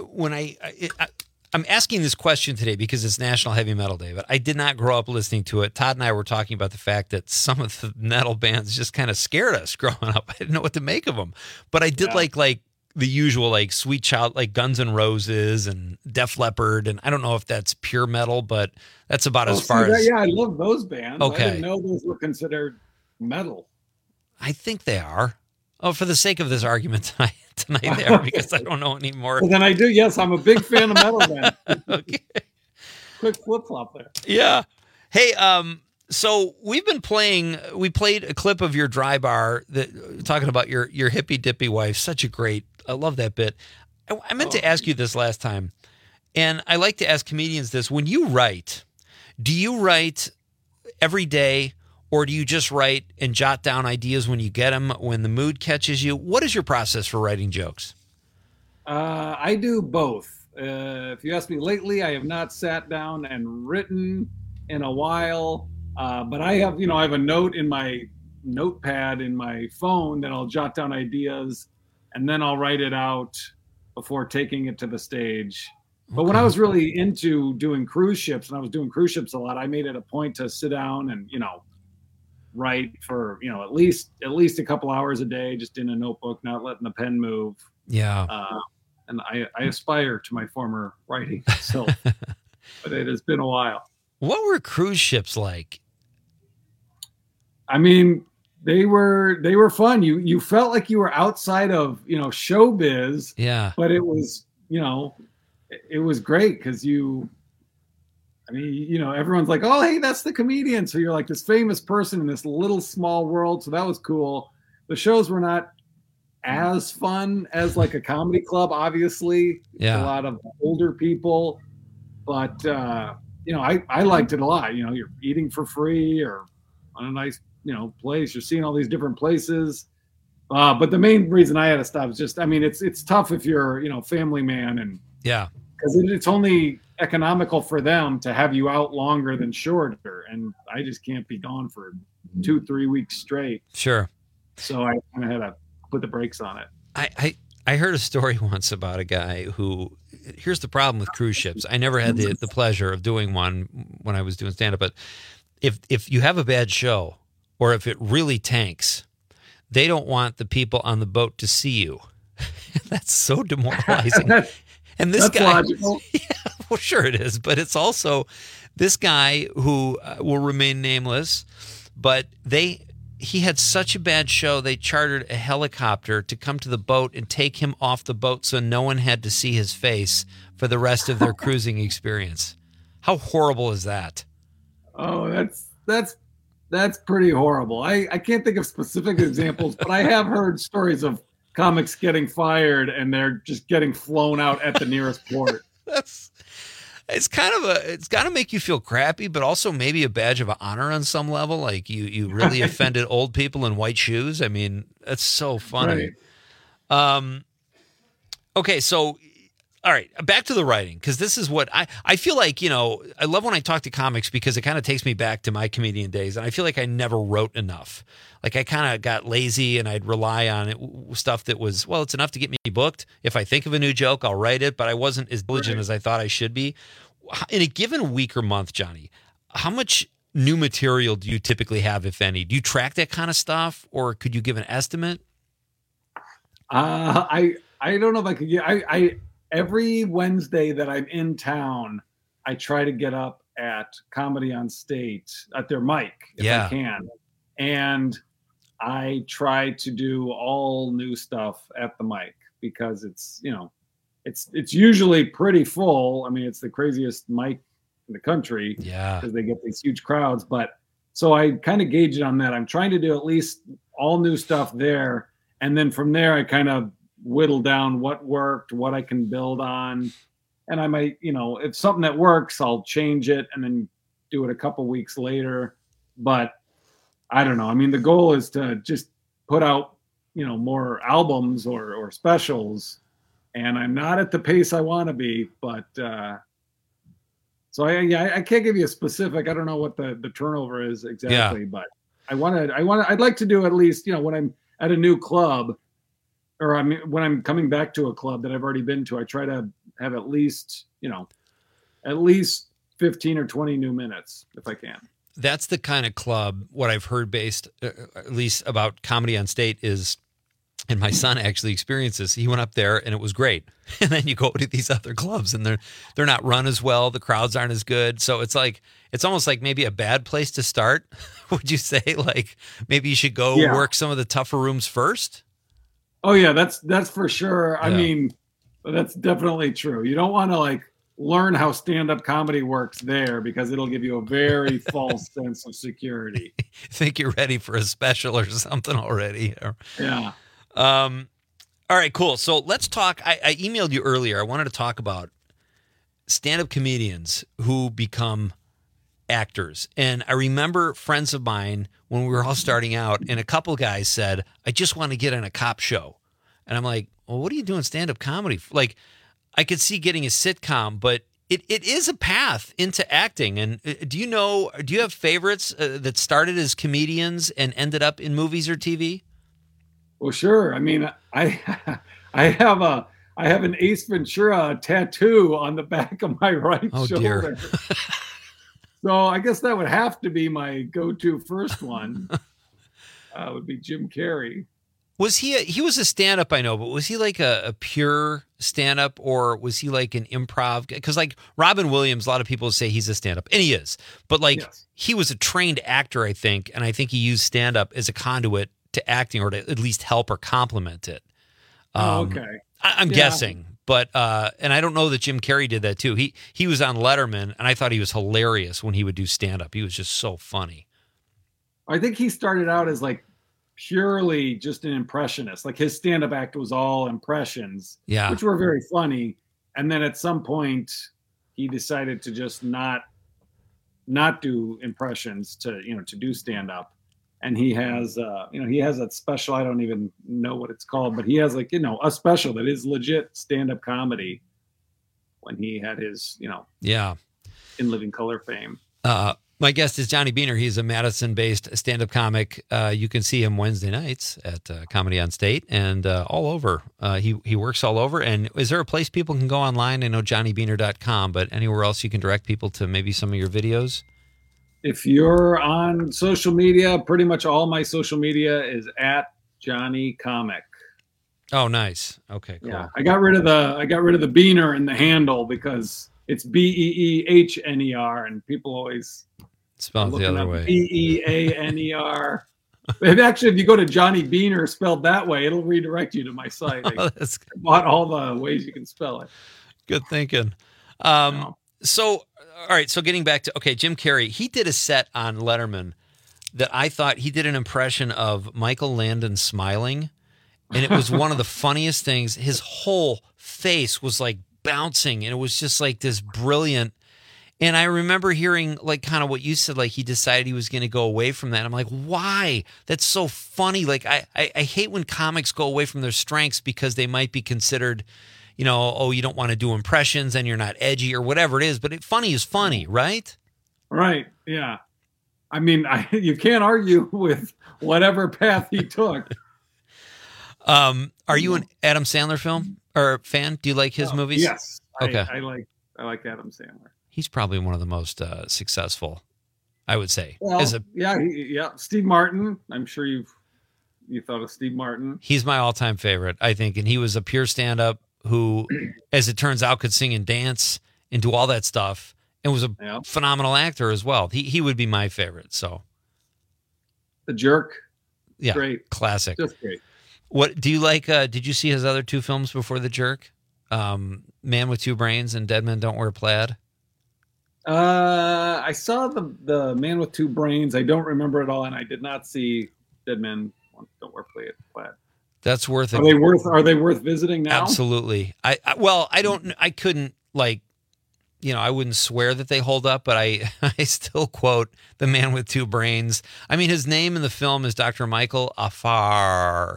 I'm asking this question today because it's National Heavy Metal Day, but I did not grow up listening to it. Todd and I were talking about the fact that some of the metal bands just kind of scared us growing up. I didn't know what to make of them, but I did like the usual, like Sweet Child, like Guns N' Roses and Def Leppard. And I don't know if that's pure metal, but that's about as far as. Yeah, I love those bands. Okay. I didn't know those were considered metal. I think they are. Oh, for the sake of this argument tonight they are, because I don't know anymore. Well, then I do. Yes, I'm a big fan of metal then. Okay. Quick flip flop there. Yeah. Hey, so we played a clip of your dry bar talking about your hippy dippy wife. I love that bit. I meant to ask you this last time, and I like to ask comedians this. When you write, do you write every day, or do you just write and jot down ideas when you get them, when the mood catches you? What is your process for writing jokes? I do both. If you ask me lately, I have not sat down and written in a while. But I have a note in my notepad in my phone that I'll jot down ideas, and then I'll write it out before taking it to the stage. But when I was really into doing cruise ships, and I was doing cruise ships a lot, I made it a point to sit down and, write for, at least a couple hours a day, just in a notebook, not letting the pen move. Yeah. And I aspire to my former writing self, but it has been a while. What were cruise ships like? I mean, they were fun. You felt like you were outside of, showbiz. Yeah. But it was, it was great because everyone's like, oh, hey, that's the comedian. So you're like this famous person in this little small world. So that was cool. The shows were not as fun as like a comedy club, obviously. Yeah. A lot of older people. But, I liked it a lot. You're eating for free or on a nice, place. You're seeing all these different places. But the main reason I had to stop is just, it's tough if you're, family man, and yeah, because it's only economical for them to have you out longer than shorter. And I just can't be gone for 2-3 weeks straight. Sure. So I kind of had to put the brakes on it. I heard a story once about a guy who, here's the problem with cruise ships. I never had the pleasure of doing one when I was doing stand-up, but if you have a bad show or if it really tanks, they don't want the people on the boat to see you. That's so demoralizing. And this That's guy, logical. Yeah, well, sure it is, but it's also this guy who will remain nameless, but he had such a bad show, they chartered a helicopter to come to the boat and take him off the boat so no one had to see his face for the rest of their cruising experience. How horrible is that? Oh, that's pretty horrible. I can't think of specific examples, but I have heard stories of comics getting fired and they're just getting flown out at the nearest port. It's got to make you feel crappy, but also maybe a badge of honor on some level. Like you really offended old people in white shoes. I mean, that's so funny. Right. Okay. So, all right, back to the writing. Cause this is what I feel like, I love when I talk to comics because it kind of takes me back to my comedian days. And I feel like I never wrote enough. Like I kind of got lazy and I'd rely on stuff that was, well, it's enough to get me booked. If I think of a new joke, I'll write it, but I wasn't as diligent as I thought I should be. In a given week or month, Johnny, how much new material do you typically have, if any? Do you track that kind of stuff, or could you give an estimate? I don't know if I could get, I every Wednesday that I'm in town, I try to get up at Comedy on State at their mic if I can. And I try to do all new stuff at the mic because it's, it's usually pretty full. I mean, it's the craziest mic in the country. Yeah. Because they get these huge crowds. But so I kind of gauge it on that. I'm trying to do at least all new stuff there. And then from there, I kind of whittle down what worked, what I can build on. And I might, if something that works, I'll change it and then do it a couple weeks later. But I don't know. I mean, the goal is to just put out, more albums or specials. And I'm not at the pace I want to be, but so I can't give you a specific. I don't know what the turnover is exactly, but I'd like to do at least, when I'm at a new club, or when I'm coming back to a club that I've already been to, I try to have at least 15 or 20 new minutes if I can. That's the kind of club, what I've heard based, at least about Comedy on State is, and my son actually experiences, he went up there and it was great. And then you go to these other clubs and they're not run as well. The crowds aren't as good. So it's almost like maybe a bad place to start. Would you say like maybe you should go work some of the tougher rooms first? Oh yeah, that's for sure. I mean, that's definitely true. You don't want to learn how stand-up comedy works there because it'll give you a very false sense of security. Think you're ready for a special or something already. Yeah. All right, cool. So let's talk. I emailed you earlier. I wanted to talk about stand-up comedians who become actors. And I remember friends of mine when we were all starting out, and a couple guys said, I just want to get on a cop show. And I'm like, well, what are you doing stand-up comedy? I could see getting a sitcom, but it is a path into acting. And do you have favorites that started as comedians and ended up in movies or TV? Well, sure. I mean, I have an Ace Ventura tattoo on the back of my right shoulder. Dear. So I guess that would have to be my go-to first one. Would be Jim Carrey. Was he was a stand-up, I know, but was he like a pure stand-up, or was he like an improv? Because like Robin Williams, a lot of people say he's a stand-up, and he is. But like he was a trained actor, I think, and I think he used stand-up as a conduit to acting, or to at least help or complement it. Okay. I'm guessing. But and I don't know that Jim Carrey did that too. He was on Letterman, and I thought he was hilarious when he would do stand-up. He was just so funny. I think he started out as like purely just an impressionist. Like his stand-up act was all impressions, which were very funny. And then at some point he decided to just not do impressions, to do stand-up. And he has he has that special, I don't even know what it's called, but he has like, a special that is legit stand-up comedy when he had his, In Living Color fame. My guest is Johnny Beaner. He's a Madison-based stand-up comic. You can see him Wednesday nights at Comedy on State and all over. He works all over. And is there a place people can go online? I know johnnybeaner.com, but anywhere else you can direct people to maybe some of your videos? If you're on social media, pretty much all my social media is at Johnny Comic. Oh, nice. Okay, cool. Yeah, I got rid of the Beaner in the handle because it's Beehner, and people always spell it the other way. Beaner. And actually, if you go to Johnny Beaner spelled that way, it'll redirect you to my site. I bought all the ways you can spell it. Good thinking. So, all right. So getting back to, Jim Carrey, he did a set on Letterman that I thought he did an impression of Michael Landon smiling. And it was one of the funniest things. His whole face was like bouncing, and it was just like this brilliant. And I remember hearing like kind of what you said, like he decided he was going to go away from that. I'm like, why? That's so funny. Like I hate when comics go away from their strengths because they might be considered, you don't want to do impressions and you're not edgy or whatever it is. But funny is funny, right? Right. Yeah. I mean, you can't argue with whatever path he took. Are you an Adam Sandler film or fan? Do you like his movies? Yes. Okay. I like Adam Sandler. He's probably one of the most successful, I would say. Well, Steve Martin. I'm sure you thought of Steve Martin. He's my all-time favorite, I think, and he was a pure stand-up who, as it turns out, could sing and dance and do all that stuff, and was a phenomenal actor as well. He would be my favorite. So, The Jerk. Yeah, great, classic, just great. What do you like? Did you see his other two films before The Jerk? Man with Two Brains and Dead Men Don't Wear Plaid. I saw the Man with Two Brains. I don't remember it all, and I did not see Dead Men Don't Wear Plaid. That's worth it. Are they worth visiting now? Absolutely. I couldn't I wouldn't swear that they hold up, but I still quote The Man with Two Brains. I mean, his name in the film is Dr. Michael Uhur.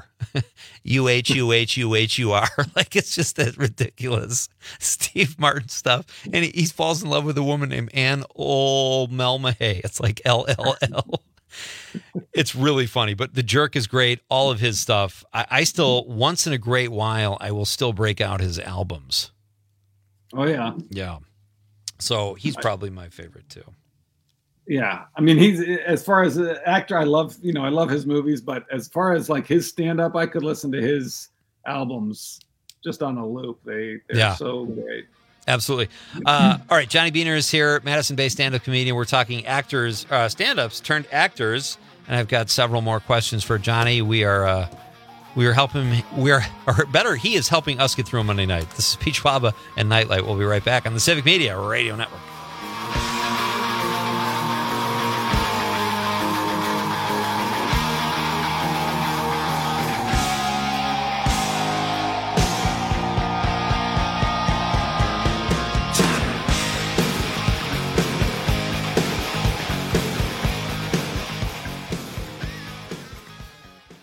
Uhur. Like, it's just that ridiculous Steve Martin stuff. And he falls in love with a woman named Anne O'Melmahay. It's like LLL. It's really funny, but The Jerk is great. All of his stuff. I still, once in a great while, I will still break out his albums. Oh, yeah. Yeah. So he's probably my favorite too. Yeah. I mean, he's, as far as an actor, I love his movies, but as far as like his stand-up, I could listen to his albums just on a loop. They're so great. Absolutely. All right. Johnny Beaner is here, Madison-based stand-up comedian. We're talking actors, stand-ups turned actors. And I've got several more questions for Johnny. We are helping him. He is helping us get through a Monday night. This is Pete Schwaba and Nightlight. We'll be right back on the Civic Media Radio Network.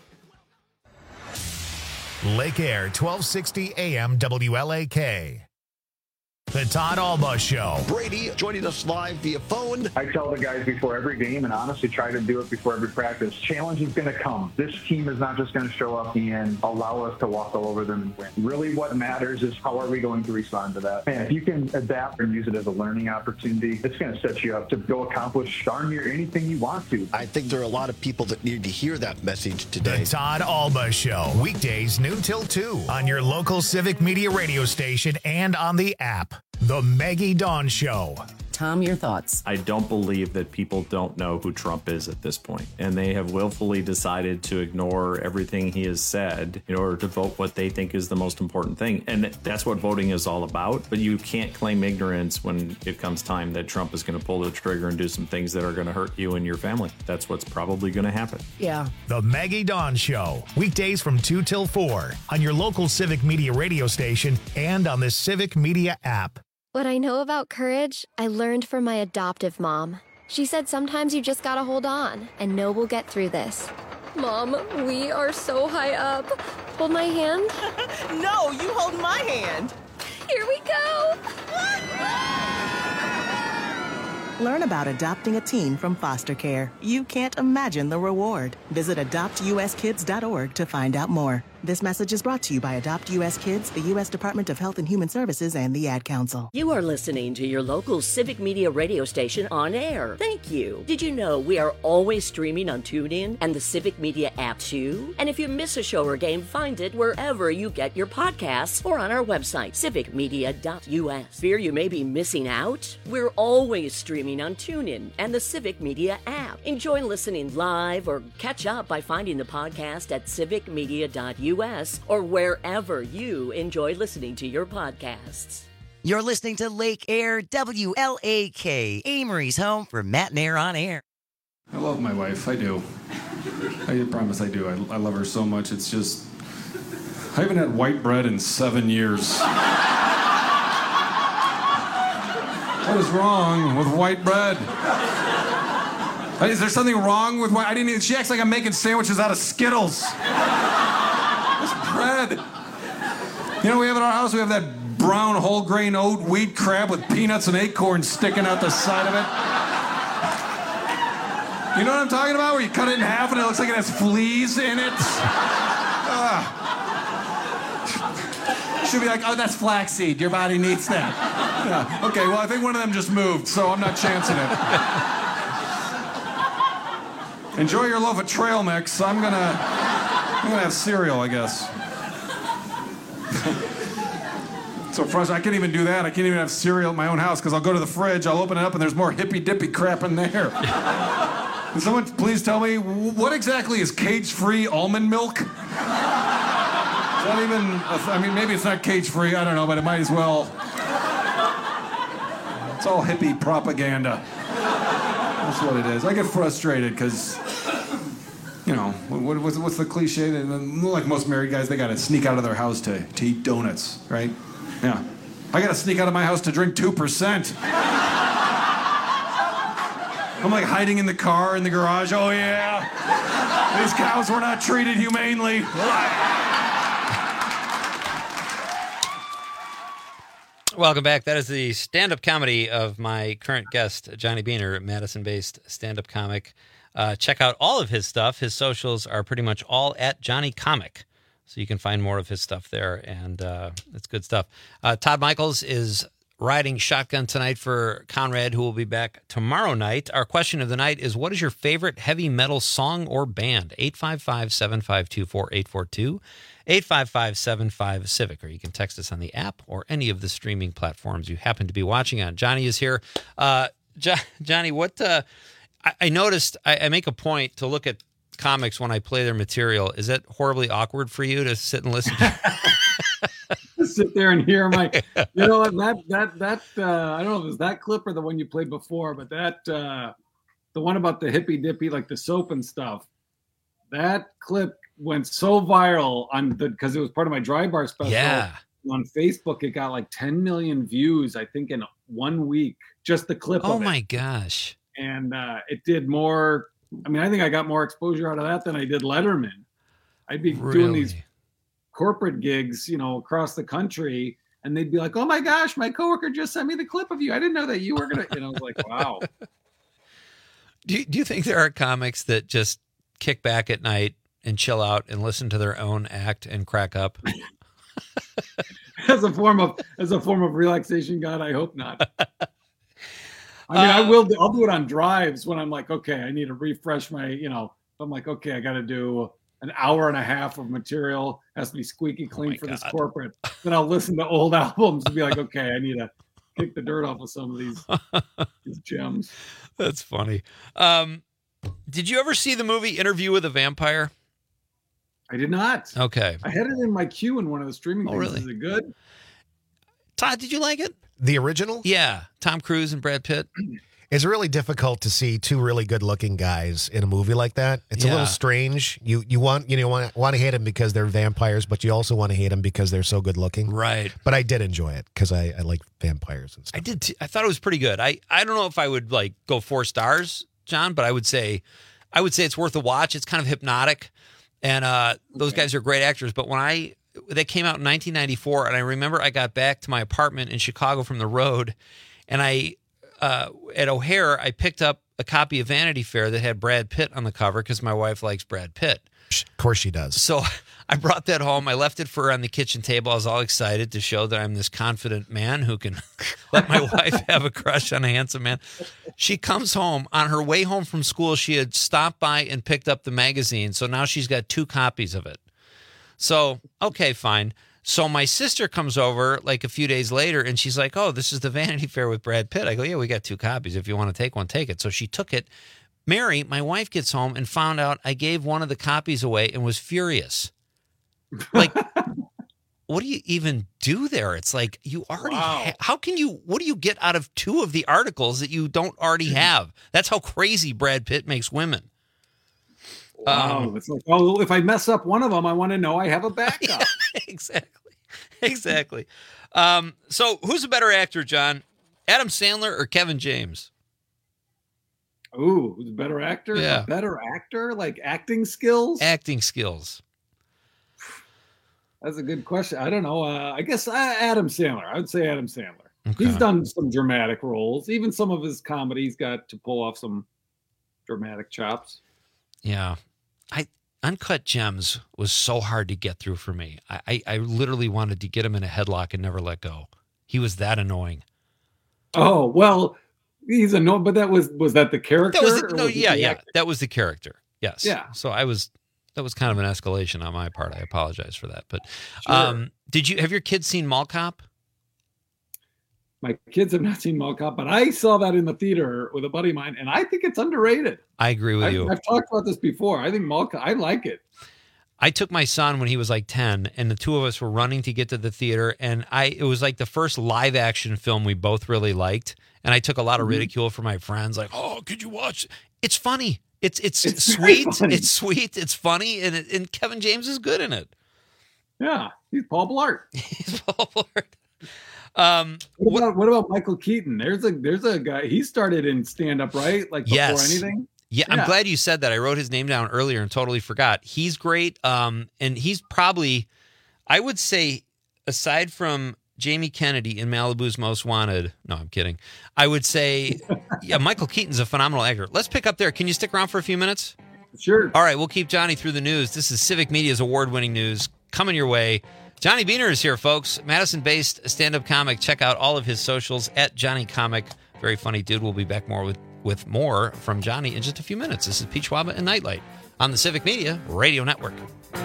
Lake Air, 1260 AM WLAK. The Todd Alba Show. Brady joining us live via phone. I tell the guys before every game, and honestly try to do it before every practice, challenge is going to come. This team is not just going to show up and allow us to walk all over them and win. Really what matters is how are we going to respond to that. And if you can adapt and use it as a learning opportunity, it's going to set you up to go accomplish darn near anything you want to. I think there are a lot of people that need to hear that message today. The Todd Alba Show. Weekdays noon till 2 on your local Civic Media radio station and on the app. The Maggie Dawn Show. Tom, your thoughts? I don't believe that people don't know who Trump is at this point, and they have willfully decided to ignore everything he has said in order to vote what they think is the most important thing. And that's what voting is all about. But you can't claim ignorance when it comes time that Trump is going to pull the trigger and do some things that are going to hurt you and your family. That's what's probably going to happen. Yeah. The Maggie Dawn Show. Weekdays from 2 till 4 on your local Civic Media radio station and on the Civic Media app. What I know about courage, I learned from my adoptive mom. She said sometimes you just gotta hold on and know we'll get through this. Mom, we are so high up. Hold my hand. No, you hold my hand. Here we go. Learn about adopting a teen from foster care. You can't imagine the reward. Visit adoptuskids.org to find out more. This message is brought to you by Adopt U.S. Kids, the U.S. Department of Health and Human Services, and the Ad Council. You are listening to your local Civic Media radio station on air. Thank you. Did you know we are always streaming on TuneIn and the Civic Media app too? And if you miss a show or game, find it wherever you get your podcasts or on our website, civicmedia.us. Fear you may be missing out? We're always streaming on TuneIn and the Civic Media app. Enjoy listening live or catch up by finding the podcast at civicmedia.us or wherever you enjoy listening to your podcasts. You're listening to Lake Air WLAK, Amory's home for Matt and Air on Air. I love my wife. I do. I promise I do. I love her so much. It's just, I haven't had white bread in 7 years. What is wrong with white bread? Is there something wrong with white? She acts like I'm making sandwiches out of Skittles. Bread. You know, we have at our house, we have that brown whole grain oat wheat crab with peanuts and acorns sticking out the side of it. You know what I'm talking about? Where you cut it in half and it looks like it has fleas in it. Should be like, oh, that's flaxseed. Your body needs that. Yeah. Okay, well, I think one of them just moved, so I'm not chancing it. Enjoy your loaf of trail mix. I'm gonna have cereal, I guess. So frustrating. I can't even do that. I can't even have cereal at my own house because I'll go to the fridge, I'll open it up, and there's more hippy-dippy crap in there. Can someone please tell me, what exactly is cage-free almond milk? Is that even... I mean, maybe it's not cage-free, I don't know, but it might as well. It's all hippie propaganda. That's what it is. I get frustrated because... You know, what's the cliche? Like most married guys, they got to sneak out of their house to eat donuts, right? Yeah. I got to sneak out of my house to drink 2%. I'm like hiding in the car, in the garage. Oh, yeah. These cows were not treated humanely. Welcome back. That is the stand-up comedy of my current guest, Johnny Beaner, Madison-based stand-up comic. Check out all of his stuff. His socials are pretty much all at Johnny Comic. So you can find more of his stuff there, and it's good stuff. Todd Michaels is riding shotgun tonight for Conrad, who will be back tomorrow night. Our question of the night is, what is your favorite heavy metal song or band? 855-752-4842, 855-75-CIVIC, or you can text us on the app or any of the streaming platforms you happen to be watching on. Johnny is here. Johnny, what... I noticed I make a point to look at comics when I play their material. Is that horribly awkward for you to sit and listen to? Sit there and hear my, you know, that I don't know if it was that clip or the one you played before, but that the one about the hippy dippy, like the soap and stuff. That clip went so viral because it was part of my Dry Bar special. Yeah. On Facebook, it got like 10 million views, I think, in 1 week. Just the clip. Oh of it. My gosh. And it did more. I mean, I think I got more exposure out of that than I did Letterman. I'd be doing these corporate gigs, you know, across the country and they'd be like, "Oh my gosh, my coworker just sent me the clip of you. I didn't know that you were gonna." And I was like, "Wow." Do you think there are comics that just kick back at night and chill out and listen to their own act and crack up? As a form of relaxation, God, I hope not. I mean, I'll do it on drives when I'm like, okay, I need to refresh my, I'm like, okay, I got to do an hour and a half of material, has to be squeaky clean for this corporate. Then I'll listen to old albums and be like, okay, I need to kick the dirt off of some of these gems. That's funny. Did you ever see the movie Interview with a Vampire? I did not. Okay. I had it in my queue in one of the streaming things. Really? Is it good? Todd, did you like it? The original? Yeah. Tom Cruise and Brad Pitt. It's really difficult to see two really good-looking guys in a movie like that. It's a little strange. You want to hate them because they're vampires, but you also want to hate them because they're so good-looking. Right. But I did enjoy it because I like vampires and stuff. I did. I thought it was pretty good. I don't know if I would like go 4 stars, John, but I would say it's worth a watch. It's kind of hypnotic, and those guys are great actors. But when they came out in 1994, and I remember I got back to my apartment in Chicago from the road, and at O'Hare, I picked up a copy of Vanity Fair that had Brad Pitt on the cover because my wife likes Brad Pitt. Of course she does. So I brought that home. I left it for her on the kitchen table. I was all excited to show that I'm this confident man who can let my wife have a crush on a handsome man. She comes home. On her way home from school, she had stopped by and picked up the magazine. So now she's got 2 copies of it. So, okay, fine. So my sister comes over like a few days later, and she's like, "Oh, this is the Vanity Fair with Brad Pitt." I go, "Yeah, we got 2 copies. If you want to take one, take it." So she took it. Mary, my wife, gets home and found out I gave one of the copies away and was furious. Like, what do you even do there? It's like you already what do you get out of 2 of the articles that you don't already have? That's how crazy Brad Pitt makes women. Wow. It's like, oh, if I mess up one of them, I want to know I have a backup. Yeah, exactly. So who's a better actor, John? Adam Sandler or Kevin James? Ooh, who's a better actor? Yeah. A better actor? Like acting skills? Acting skills. That's a good question. I don't know. I guess Adam Sandler. I would say Adam Sandler. Okay. He's done some dramatic roles. Even some of his comedies got to pull off some dramatic chops. Yeah. Uncut Gems was so hard to get through for me. I literally wanted to get him in a headlock and never let go. He was that annoying. Oh, well, he's annoying, but was that the character? That was the character. Yes. Yeah. So that was kind of an escalation on my part. I apologize for that. But Sure. have your kids seen Mall Cop? My kids have not seen Mall Cop, but I saw that in the theater with a buddy of mine, and I think it's underrated. I agree with you. I've talked about this before. I think Mall Cop, I like it. I took my son when he was like 10, and the 2 of us were running to get to the theater, and it was like the first live action film we both really liked, and I took a lot of ridicule from my friends, like, "Oh, could you watch?" It's funny. It's sweet. Funny. It's sweet. It's funny, and Kevin James is good in it. Yeah, he's Paul Blart. He's Paul Blart. What about Michael Keaton? There's a guy. He started in stand up, right? Like before anything. Yeah, I'm glad you said that. I wrote his name down earlier and totally forgot. He's great. And he's probably, I would say, aside from Jamie Kennedy in Malibu's Most Wanted. No, I'm kidding. I would say, Michael Keaton's a phenomenal actor. Let's pick up there. Can you stick around for a few minutes? Sure. All right, we'll keep Johnny through the news. This is Civic Media's award-winning news coming your way. Johnny Beaner is here, folks. Madison-based stand-up comic. Check out all of his socials at Johnny Comic. Very funny dude. We'll be back more with more from Johnny in just a few minutes. This is Pete Schwaba and Nightlight on the Civic Media Radio Network.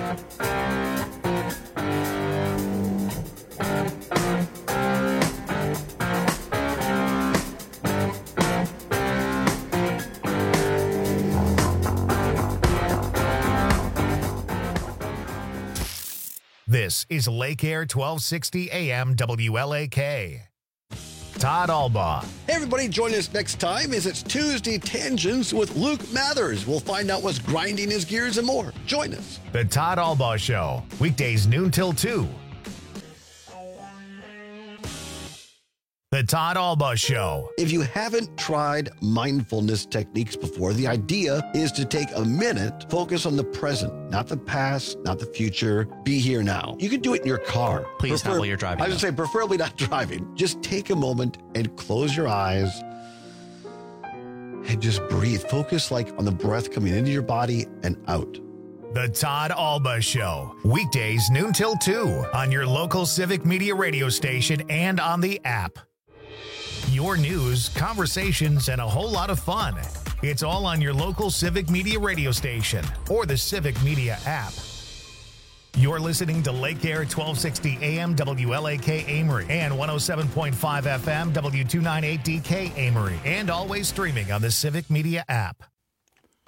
This is Lake Air 1260 AM WLAK. Todd Albaugh. Hey everybody, join us next time as it's Tuesday Tangents with Luke Mathers. We'll find out what's grinding his gears and more. Join us. The Todd Albaugh Show, weekdays noon till 2. The The Todd Alba Show. If you haven't tried mindfulness techniques before, the idea is to take a minute, focus on the present, not the past, not the future. Be here now. You can do it in your car. Please not while you're driving. I would say preferably not driving. Just take a moment and close your eyes and just breathe. Focus like on the breath coming into your body and out. The Todd Alba Show. Weekdays noon till 2 on your local Civic Media radio station and on the app. Your news, conversations, and a whole lot of fun. It's all on your local Civic Media radio station or the Civic Media app. You're listening to Lake Air 1260 AM WLAK Amory and 107.5 FM W298DK Amory, and always streaming on the Civic Media app.